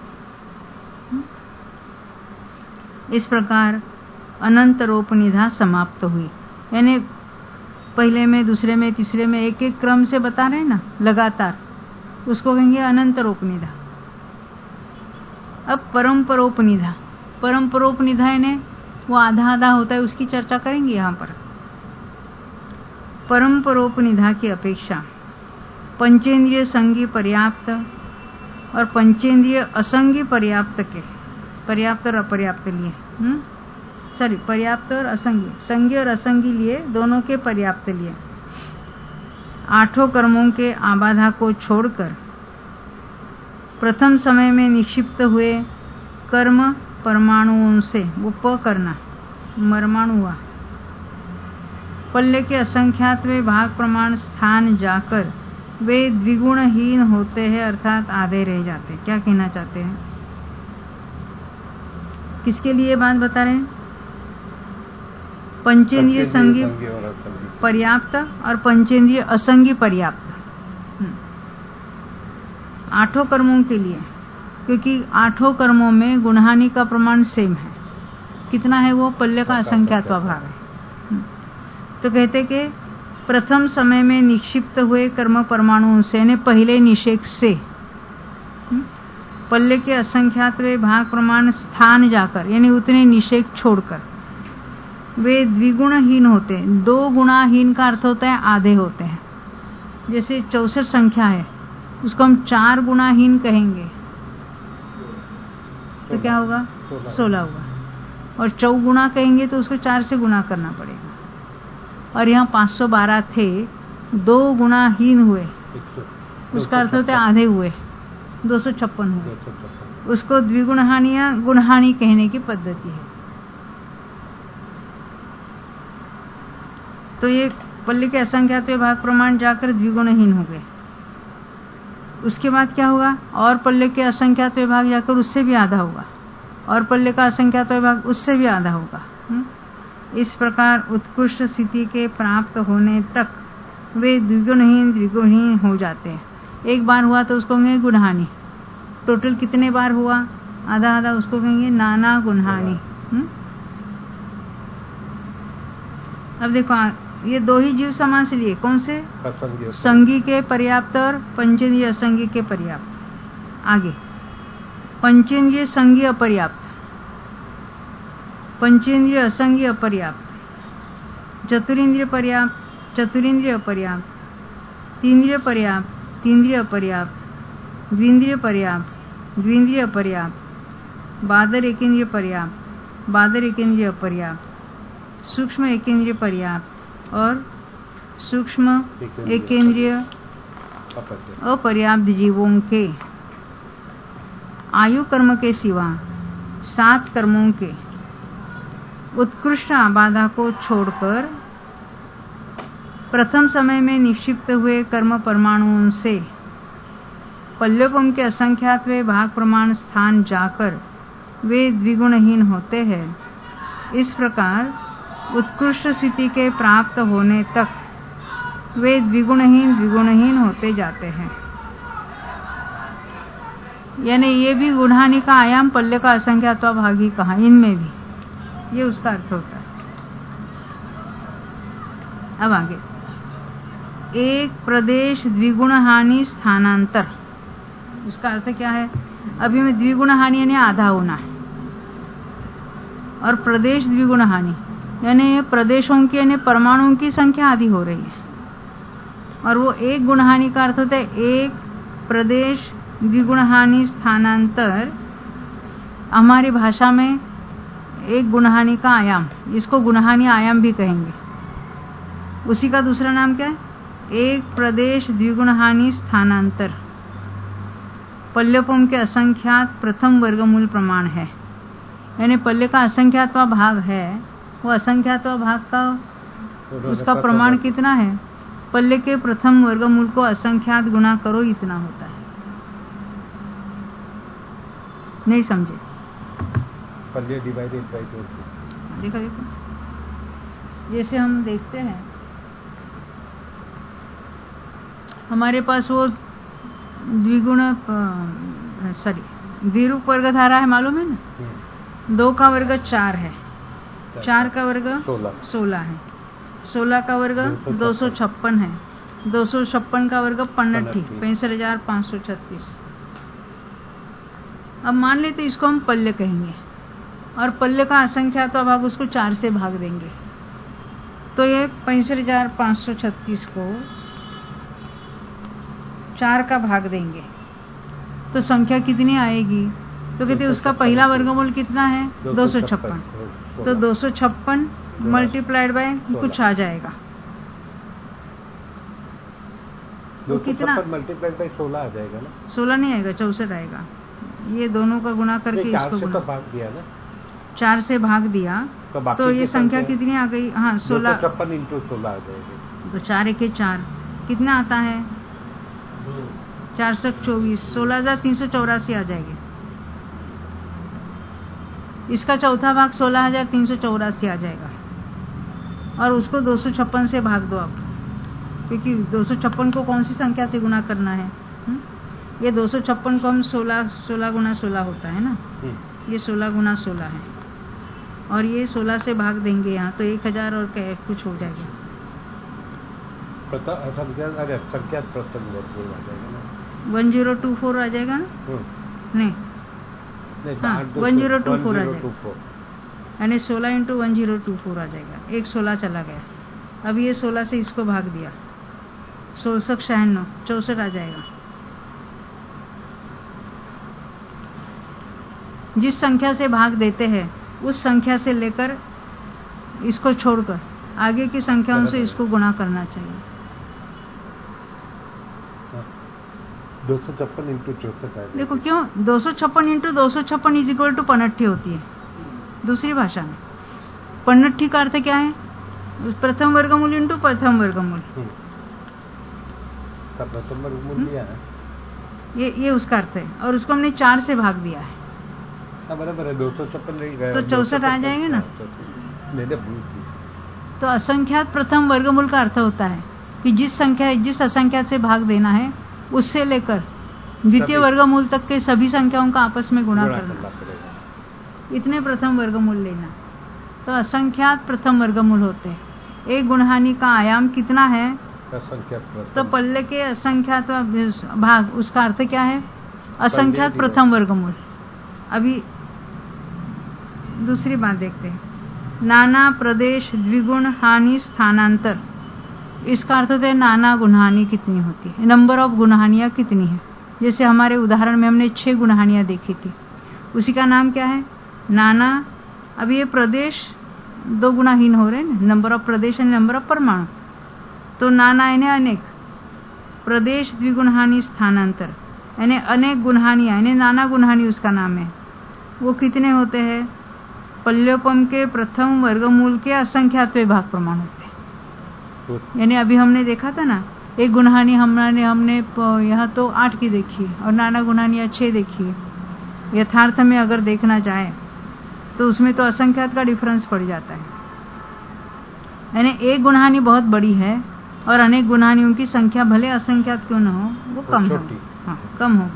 इस प्रकार अनंतरोपनिधा समाप्त हुई। यानी पहले में, दूसरे में, तीसरे में एक एक क्रम से बता रहे हैं ना लगातार, उसको कहेंगे अनंतरोपनिधा। अब परम्परोपनिधा, परम्परोपनिधा यानी वो आधा आधा होता है, उसकी चर्चा करेंगे यहाँ पर। परम्परोपनिधा की अपेक्षा पंचेंद्रिय संगी पर्याप्त और पंचेंद्रिय असंगी पर्याप्त के, पर्याप्त और अपर्याप्त लिए, हम्म सॉरी पर्याप्त और असंगी, संगी और असंगी लिए, दोनों के पर्याप्त लिए, आठों कर्मों के आबाधा को छोड़कर प्रथम समय में निक्षिप्त हुए कर्म परमाणुओं से, वो प करना मरमाणु हुआ, पल्ले के असंख्यातवे भाग प्रमाण स्थान जाकर वे द्विगुणहीन होते हैं, अर्थात आधे रह जाते हैं। क्या कहना चाहते हैं? किसके लिए बात बता रहे हैं? पंचेंद्रिय संगी पर्याप्त और पंचेंद्रिय असंगी पर्याप्त, आठों कर्मों के लिए, क्योंकि आठों कर्मों में गुणहानि का प्रमाण सेम है। कितना है वो? पल्ले का असंख्यात्वा भाग है। तो कहते कि प्रथम समय में निक्षिप्त हुए कर्म परमाणुओं से, ने पहले निषेक से, पल्ले के असंख्यातवे भाग प्रमाण स्थान जाकर, यानी उतने निषेक छोड़कर, वे द्विगुणहीन होते हैं। दो गुणाहीन का अर्थ होता है आधे होते हैं। जैसे चौसठ संख्या है, उसको हम चार गुणाहीन कहेंगे तो क्या होगा? सोलह होगा। और चौगुणा कहेंगे तो उसको चार से गुणा करना पड़ेगा। और यहाँ पाँच सौ बारह थे, दो गुणाहीन हुए, उसका अर्थ होता है आधे हुए, दो सौ छप्पन हुए। उसको द्विगुणहानि या गुणहानि कहने की पद्धति है। तो ये पल्ले के असंख्यात भाग प्रमाण जाकर द्विगुणहीन हो गए। उसके बाद क्या होगा? और पल्ले के असंख्यात भाग जाकर उससे भी आधा होगा, और पल्ले का असंख्यात भाग उससे भी आधा होगा। इस प्रकार उत्कृष्ट स्थिति के प्राप्त होने तक वे द्विगुणहीन द्विगुणहीन हो जाते हैं। एक बार हुआ तो उसको कहेंगे गुणहानि। टोटल कितने बार हुआ? आधा आधा, उसको कहेंगे नाना गुणहानि। अब देखो, ये दो ही जीव समास लिए, कौन से? संगी के पर्याप्त और पंचेंद्रिय असंगी के पर्याप्त। आगे पंचेंद्रिय संगी अपर्याप्त, पंचेंद्रिय असंगी अपर्याप्त, चतुरिंद्रिय पर्याप्त, चतुरिंद्रिय अपर्याप्त, तीन्द्रिय पर्याप्त, तीन्द्रिय अपर्याप्त, द्विंद्रिय पर्याप्त, द्विंद्रिय अपर्याप्त, बादर एकेंद्रिय पर्याप्त, बादर एकेंद्रिय अपर्याप्त, सूक्ष्म एकेंद्रिय पर्याप्त और सूक्ष्म एकेंद्रिय अपर्याप्त जीवों के आयु कर्म के सिवा सात कर्मों के उत्कृष्ट आबाधा को छोड़कर प्रथम समय में निक्षिप्त हुए कर्म परमाणुओं से पल्योपम के असंख्यातवे भाग प्रमाण स्थान जाकर वे द्विगुणहीन होते हैं। इस प्रकार उत्कृष्ट स्थिति के प्राप्त होने तक वे द्विगुणहीन द्विगुणहीन होते जाते हैं। यानी ये भी गुणहानि का आयाम पल्ले का असंख्यात्वा भाग ही कहा, इनमें भी ये उसका अर्थ होता है। अब आगे, एक प्रदेश द्विगुण हानि स्थानांतर, उसका अर्थ क्या है? अभी में द्विगुण हानि यानी आधा होना है, और प्रदेश द्विगुण हानि यानी प्रदेशों की यानी परमाणुओं की संख्या आधी हो रही है। और वो एक गुणहानि का अर्थ होता है एक प्रदेश द्विगुण हानि स्थानांतर। हमारी भाषा में एक गुणहानि का आयाम, इसको गुणहानि आयाम भी कहेंगे। उसी का दूसरा नाम क्या है? एक प्रदेश द्विगुण हानि स्थानांतर पल्योपम के असंख्यात प्रथम वर्गमूल प्रमाण है। यानी पल्ले का असंख्यातवा भाग है, वो असंख्यातवा भाग का उसका प्रमाण कितना है? पल्ले के प्रथम वर्गमूल को असंख्यात गुणा करो इतना होता है। नहीं समझे? पल्ले डिवाइडेड बाय टू। देखो देखो, जैसे हम देखते हैं हमारे पास वो द्विगुण सॉरी द्विरूप वर्ग धारा है, मालूम है ना? दो का वर्ग चार है, चार का वर्ग सोलह है, सोलह का वर्ग दो सौ छप्पन है, दो सौ छप्पन का वर्ग पन्नठी पैंसठ हजार पाँच सौ छत्तीस। अब मान लेते इसको हम पल्ले कहेंगे और पल्ले का असंख्यात तो भाग उसको चार से भाग देंगे, तो ये पैंसठ हजार पाँच सौ छत्तीस को चार का भाग देंगे तो संख्या कितनी आएगी? तो कहते उसका पहला वर्गमूल कितना है? दो सौ छप्पन। तो दो सौ छप्पन मल्टीप्लाइड बाय कुछ आ जाएगा, तो कितना मल्टीप्लाइड बाय सोलह आ जाएगा ना? सोलह नहीं आएगा, चौसठ आएगा। ये दोनों का गुणा करके इसको गुणा, तो भाग दिया ना, चार से भाग दिया तो, तो ये संख्या कितनी आ गई? हाँ सोलह, छप्पन इंटू सोलह आ जाएगी। तो चार एक चार कितना आता है? चार सौ चौबीस, सोलह हजार तीन सौ चौरासी आ जाएगी। इसका चौथा भाग सोलह हजार तीन सौ चौरासी आ जाएगा और उसको दो सौ छप्पन से भाग दो आप, क्योंकि दो सौ छप्पन को कौन सी संख्या से गुना करना है? हुँ? ये दो सौ छप्पन को हम सोलह सोलह गुना सोलह होता है ना, ये सोलह गुना सोलह है और ये सोलह से भाग देंगे यहाँ, तो एक हजार और कुछ हो जाएगा। वन जीरो टू फोर आ जाएगा ना? नहीं, हाँ वन जीरो टू फोर आ जाएगा, यानी सोलह into one zero two four आ जाएगा। एक सोलह चला गया, अब ये सोलह से इसको भाग दिया, सोलह छियानवे चौसठ आ जाएगा। जिस संख्या से भाग देते हैं उस संख्या से लेकर इसको छोड़कर आगे की संख्याओं से इसको गुणा करना चाहिए। दो सौ छप्पन इंटू चौसठ। देखो क्यों दो सौ छप्पन इंटू दो सौ छप्पन इज इक्वल टू पन्नठी होती है दूसरी भाषा में। पन्नठी का अर्थ क्या है? प्रथम वर्गमूल इंटू प्रथम वर्गमूल। प्रथम वर्गमूल लिया है, ये ये उसका अर्थ है, और उसको हमने चार से भाग दिया है, बराबर है। दो सौ छप्पन नहीं गया तो चौसठ आ जाएंगे ना। मैंने भूल की। तो असंख्यात प्रथम वर्गमूल का अर्थ होता है कि जिस संख्या जिस असंख्यात से भाग देना है उससे लेकर द्वितीय वर्गमूल तक के सभी संख्याओं का आपस में गुणा करना, इतने प्रथम वर्गमूल लेना। तो असंख्यात प्रथम वर्गमूल होते हैं। एक गुणहानि का आयाम कितना है? तो पल्ले के असंख्यात भाग, उसका अर्थ क्या है? असंख्यात प्रथम वर्गमूल। अभी दूसरी बात देखते हैं, नाना प्रदेश द्विगुण हानि स्थानांतर। इसका अर्थ है नाना गुणहानि कितनी होती है, नंबर ऑफ गुणहानियां कितनी है। जैसे हमारे उदाहरण में हमने छह गुणहानियां देखी थी, उसी का नाम क्या है? नाना। अब ये प्रदेश दो गुणाहीन हो रहे हैं, नंबर ऑफ प्रदेश एंड नंबर ऑफ परमाणु। तो नाना यानी अनेक, प्रदेश द्विगुणहानि स्थानांतर यानी अनेक गुणहानियां, यानी नाना गुणहानि उसका नाम है। वो कितने होते हैं? पल्योपम के प्रथम वर्गमूल के असंख्यात भाग प्रमाण होते हैं। यानी अभी हमने देखा था ना, एक गुणहानि हमने हमने यहाँ तो आठ की देखी और नाना गुणहानियां छह देखी। यथार्थ में अगर देखना जाए तो उसमें तो असंख्यात का डिफरेंस पड़ जाता है। यानी एक गुणहानि बहुत बड़ी है और अनेक गुणहानियों की संख्या भले असंख्यात क्यों न हो, वो कम हो, हाँ, कम हो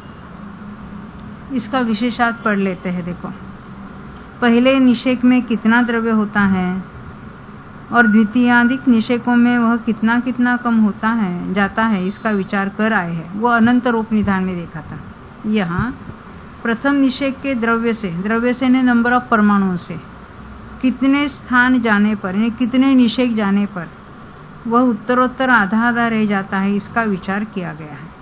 गए। इसका विशेषार्थ पढ़ लेते हैं। देखो, पहले निषेक में कितना द्रव्य होता है और द्वितीयाधिक निषेकों में वह कितना कितना कम होता है जाता है, इसका विचार कर आए हैं। वो अनंत रूप निधान में देखा था। यहाँ प्रथम निषेक के द्रव्य से, द्रव्य से ने नंबर ऑफ परमाणुओं से कितने स्थान जाने पर, यानी कितने निषेक जाने पर वह उत्तरोत्तर आधा आधा रह जाता है, इसका विचार किया गया है।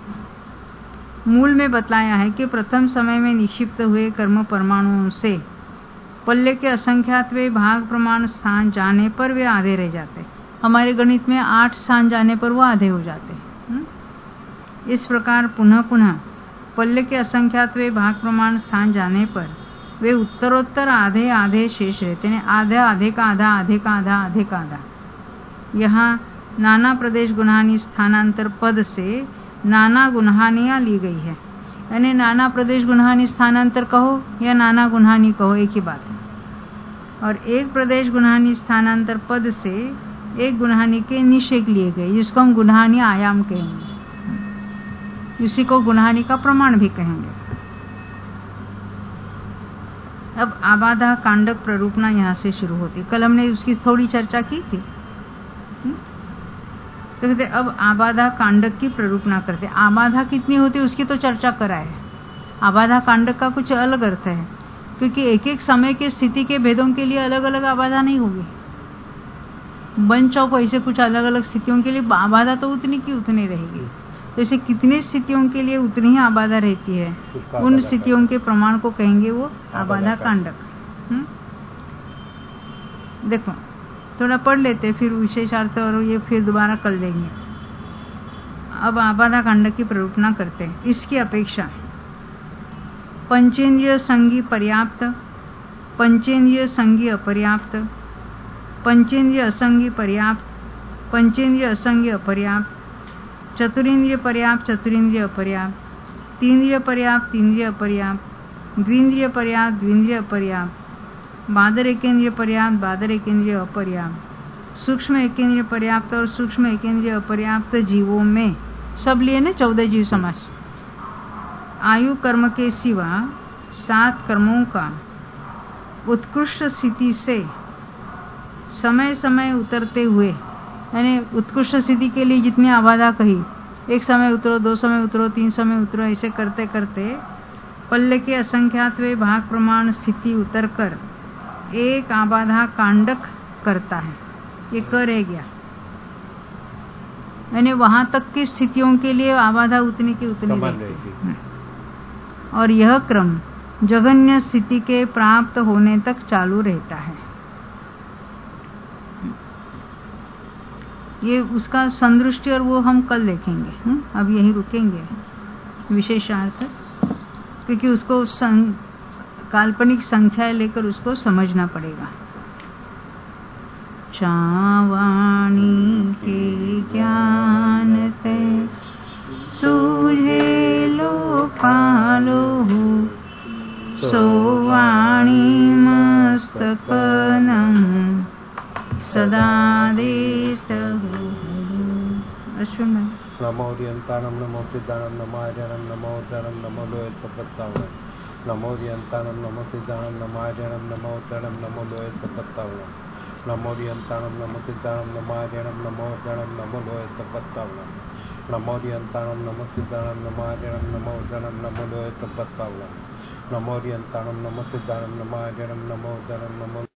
मूल में बतलाया है कि प्रथम समय में निक्षिप्त हुए कर्म परमाणुओं से पल्ले के असंख्यात वे भाग प्रमाण स्थान जाने पर वे आधे रह जाते। हमारे गणित में आठ स्थान जाने पर वो आधे हो जाते हैं। इस प्रकार पुनः पुनः पल्ले के असंख्यात वे भाग प्रमाण स्थान जाने पर वे उत्तरोत्तर आधे आधे शेष रहते हैं। आधे आधे का आधा, आधे का आधा, आधे का आधा। यहाँ नाना प्रदेश गुन्हानी स्थानांतर पद से नाना गुन्हानियां ली गई है। यानी नाना प्रदेश गुन्हानी स्थानांतर कहो या नाना गुन्हानी कहो, एक ही बात है। और एक प्रदेश गुन्हानी स्थानांतर पद से एक गुन्हानी के निषेक लिए गए, जिसको हम गुन्हानी आयाम कहेंगे, इसी को गुन्हानी का प्रमाण भी कहेंगे। अब आबाधा कांडक प्ररूपणा यहाँ से शुरू होती। कल हमने उसकी थोड़ी चर्चा की थी। तो कहते अब आबाधा कांडक की प्ररूपणा करते। आबाधा कितनी होती है उसकी तो चर्चा कराए। आबाधा कांडक का कुछ अलग अर्थ है, क्योंकि एक एक समय के स्थिति के भेदों के लिए अलग अलग आबाधा नहीं होगी। बन चौक ऐसे कुछ अलग अलग स्थितियों के लिए आबाधा तो उतनी की उतनी रहेगी। जैसे कितनी स्थितियों के लिए उतनी ही आबाधा रहती है, उन स्थितियों के प्रमाण को कहेंगे वो आबाधा कांडक। देखो थोड़ा पढ़ लेते, फिर विशेषार्थ और ये फिर दोबारा कर लेंगे। अब आबाधा कांडक की प्ररूपणा करते हैं। इसकी अपेक्षा पंचेंद्रिय संगी पर्याप्त, पंचेंद्रिय संगी अपर्याप्त, पंचेंद्रिय असंगी पर्याप्त, पंचेंद्रिय असंगी अपर्याप्त, चतुरेंद्रिय पर्याप्त, चतुरेंद्रिय अपर्याप्त, तीन्द्रिय पर्याप्त, तीन्द्रिय अपर्याप्त, द्विन्द्रिय पर्याप्त, द्विन्द्रिय अपर्याप्त, बादर एकेंद्रिय पर्याप्त, बादर एकेंद्रिय अपर्याप्त, सूक्ष्म एकेंद्रिय पर्याप्त और सूक्ष्म एकेंद्रिय अपर्याप्त जीवों में, सब लिए ना चौदह जीव समास। आयु कर्म के सिवा सात कर्मों का उत्कृष्ट स्थिति से समय समय उतरते हुए, यानी उत्कृष्ट स्थिति के लिए जितनी आबाधा कही, एक समय उतरो, दो समय उतरो, तीन समय उतरो, ऐसे करते करते पल्ले के असंख्यातवे भाग प्रमाण स्थिति उतरकर एक आबाधा कांडक करता है। ये कर रह गया, यानी वहां तक की स्थितियों के लिए आबाधा उतनी की उतनी रहती। और यह क्रम जघन्य स्थिति के प्राप्त होने तक चालू रहता है। ये उसका संदृष्टि और वो हम कल देखेंगे। हुँ? अब यही रुकेंगे विशेषार्थ, क्योंकि उसको सं, काल्पनिक संख्या लेकर उसको समझना पड़ेगा। चावाणी के ज्ञान ते सूझे लोकालो, सोवाणी मस्तकनम सदा देत। अश्विन भाई। नमो दियंतानम नमो सिद्धानम नमो आर्यनम नमो उदरम नमो लोहित पत्तावनम, नमो दियंतानम नमो सिद्धानम नमो आर्यनम नमो उदरम नमो लोहित पत्तावनम, नमो दियंतानम नमो सिद्धानम नमो आर्यनम नमो उदरम नमो लोहित पत्तावनम, नमो दियंतानम नमो सिद्धानम नमो आर्यनम नमो उदरम नमो लोहित पत्तावनम, नमो दियंतानम नमो सिद्धानम नमो आर्यनम नमो उदरम नमो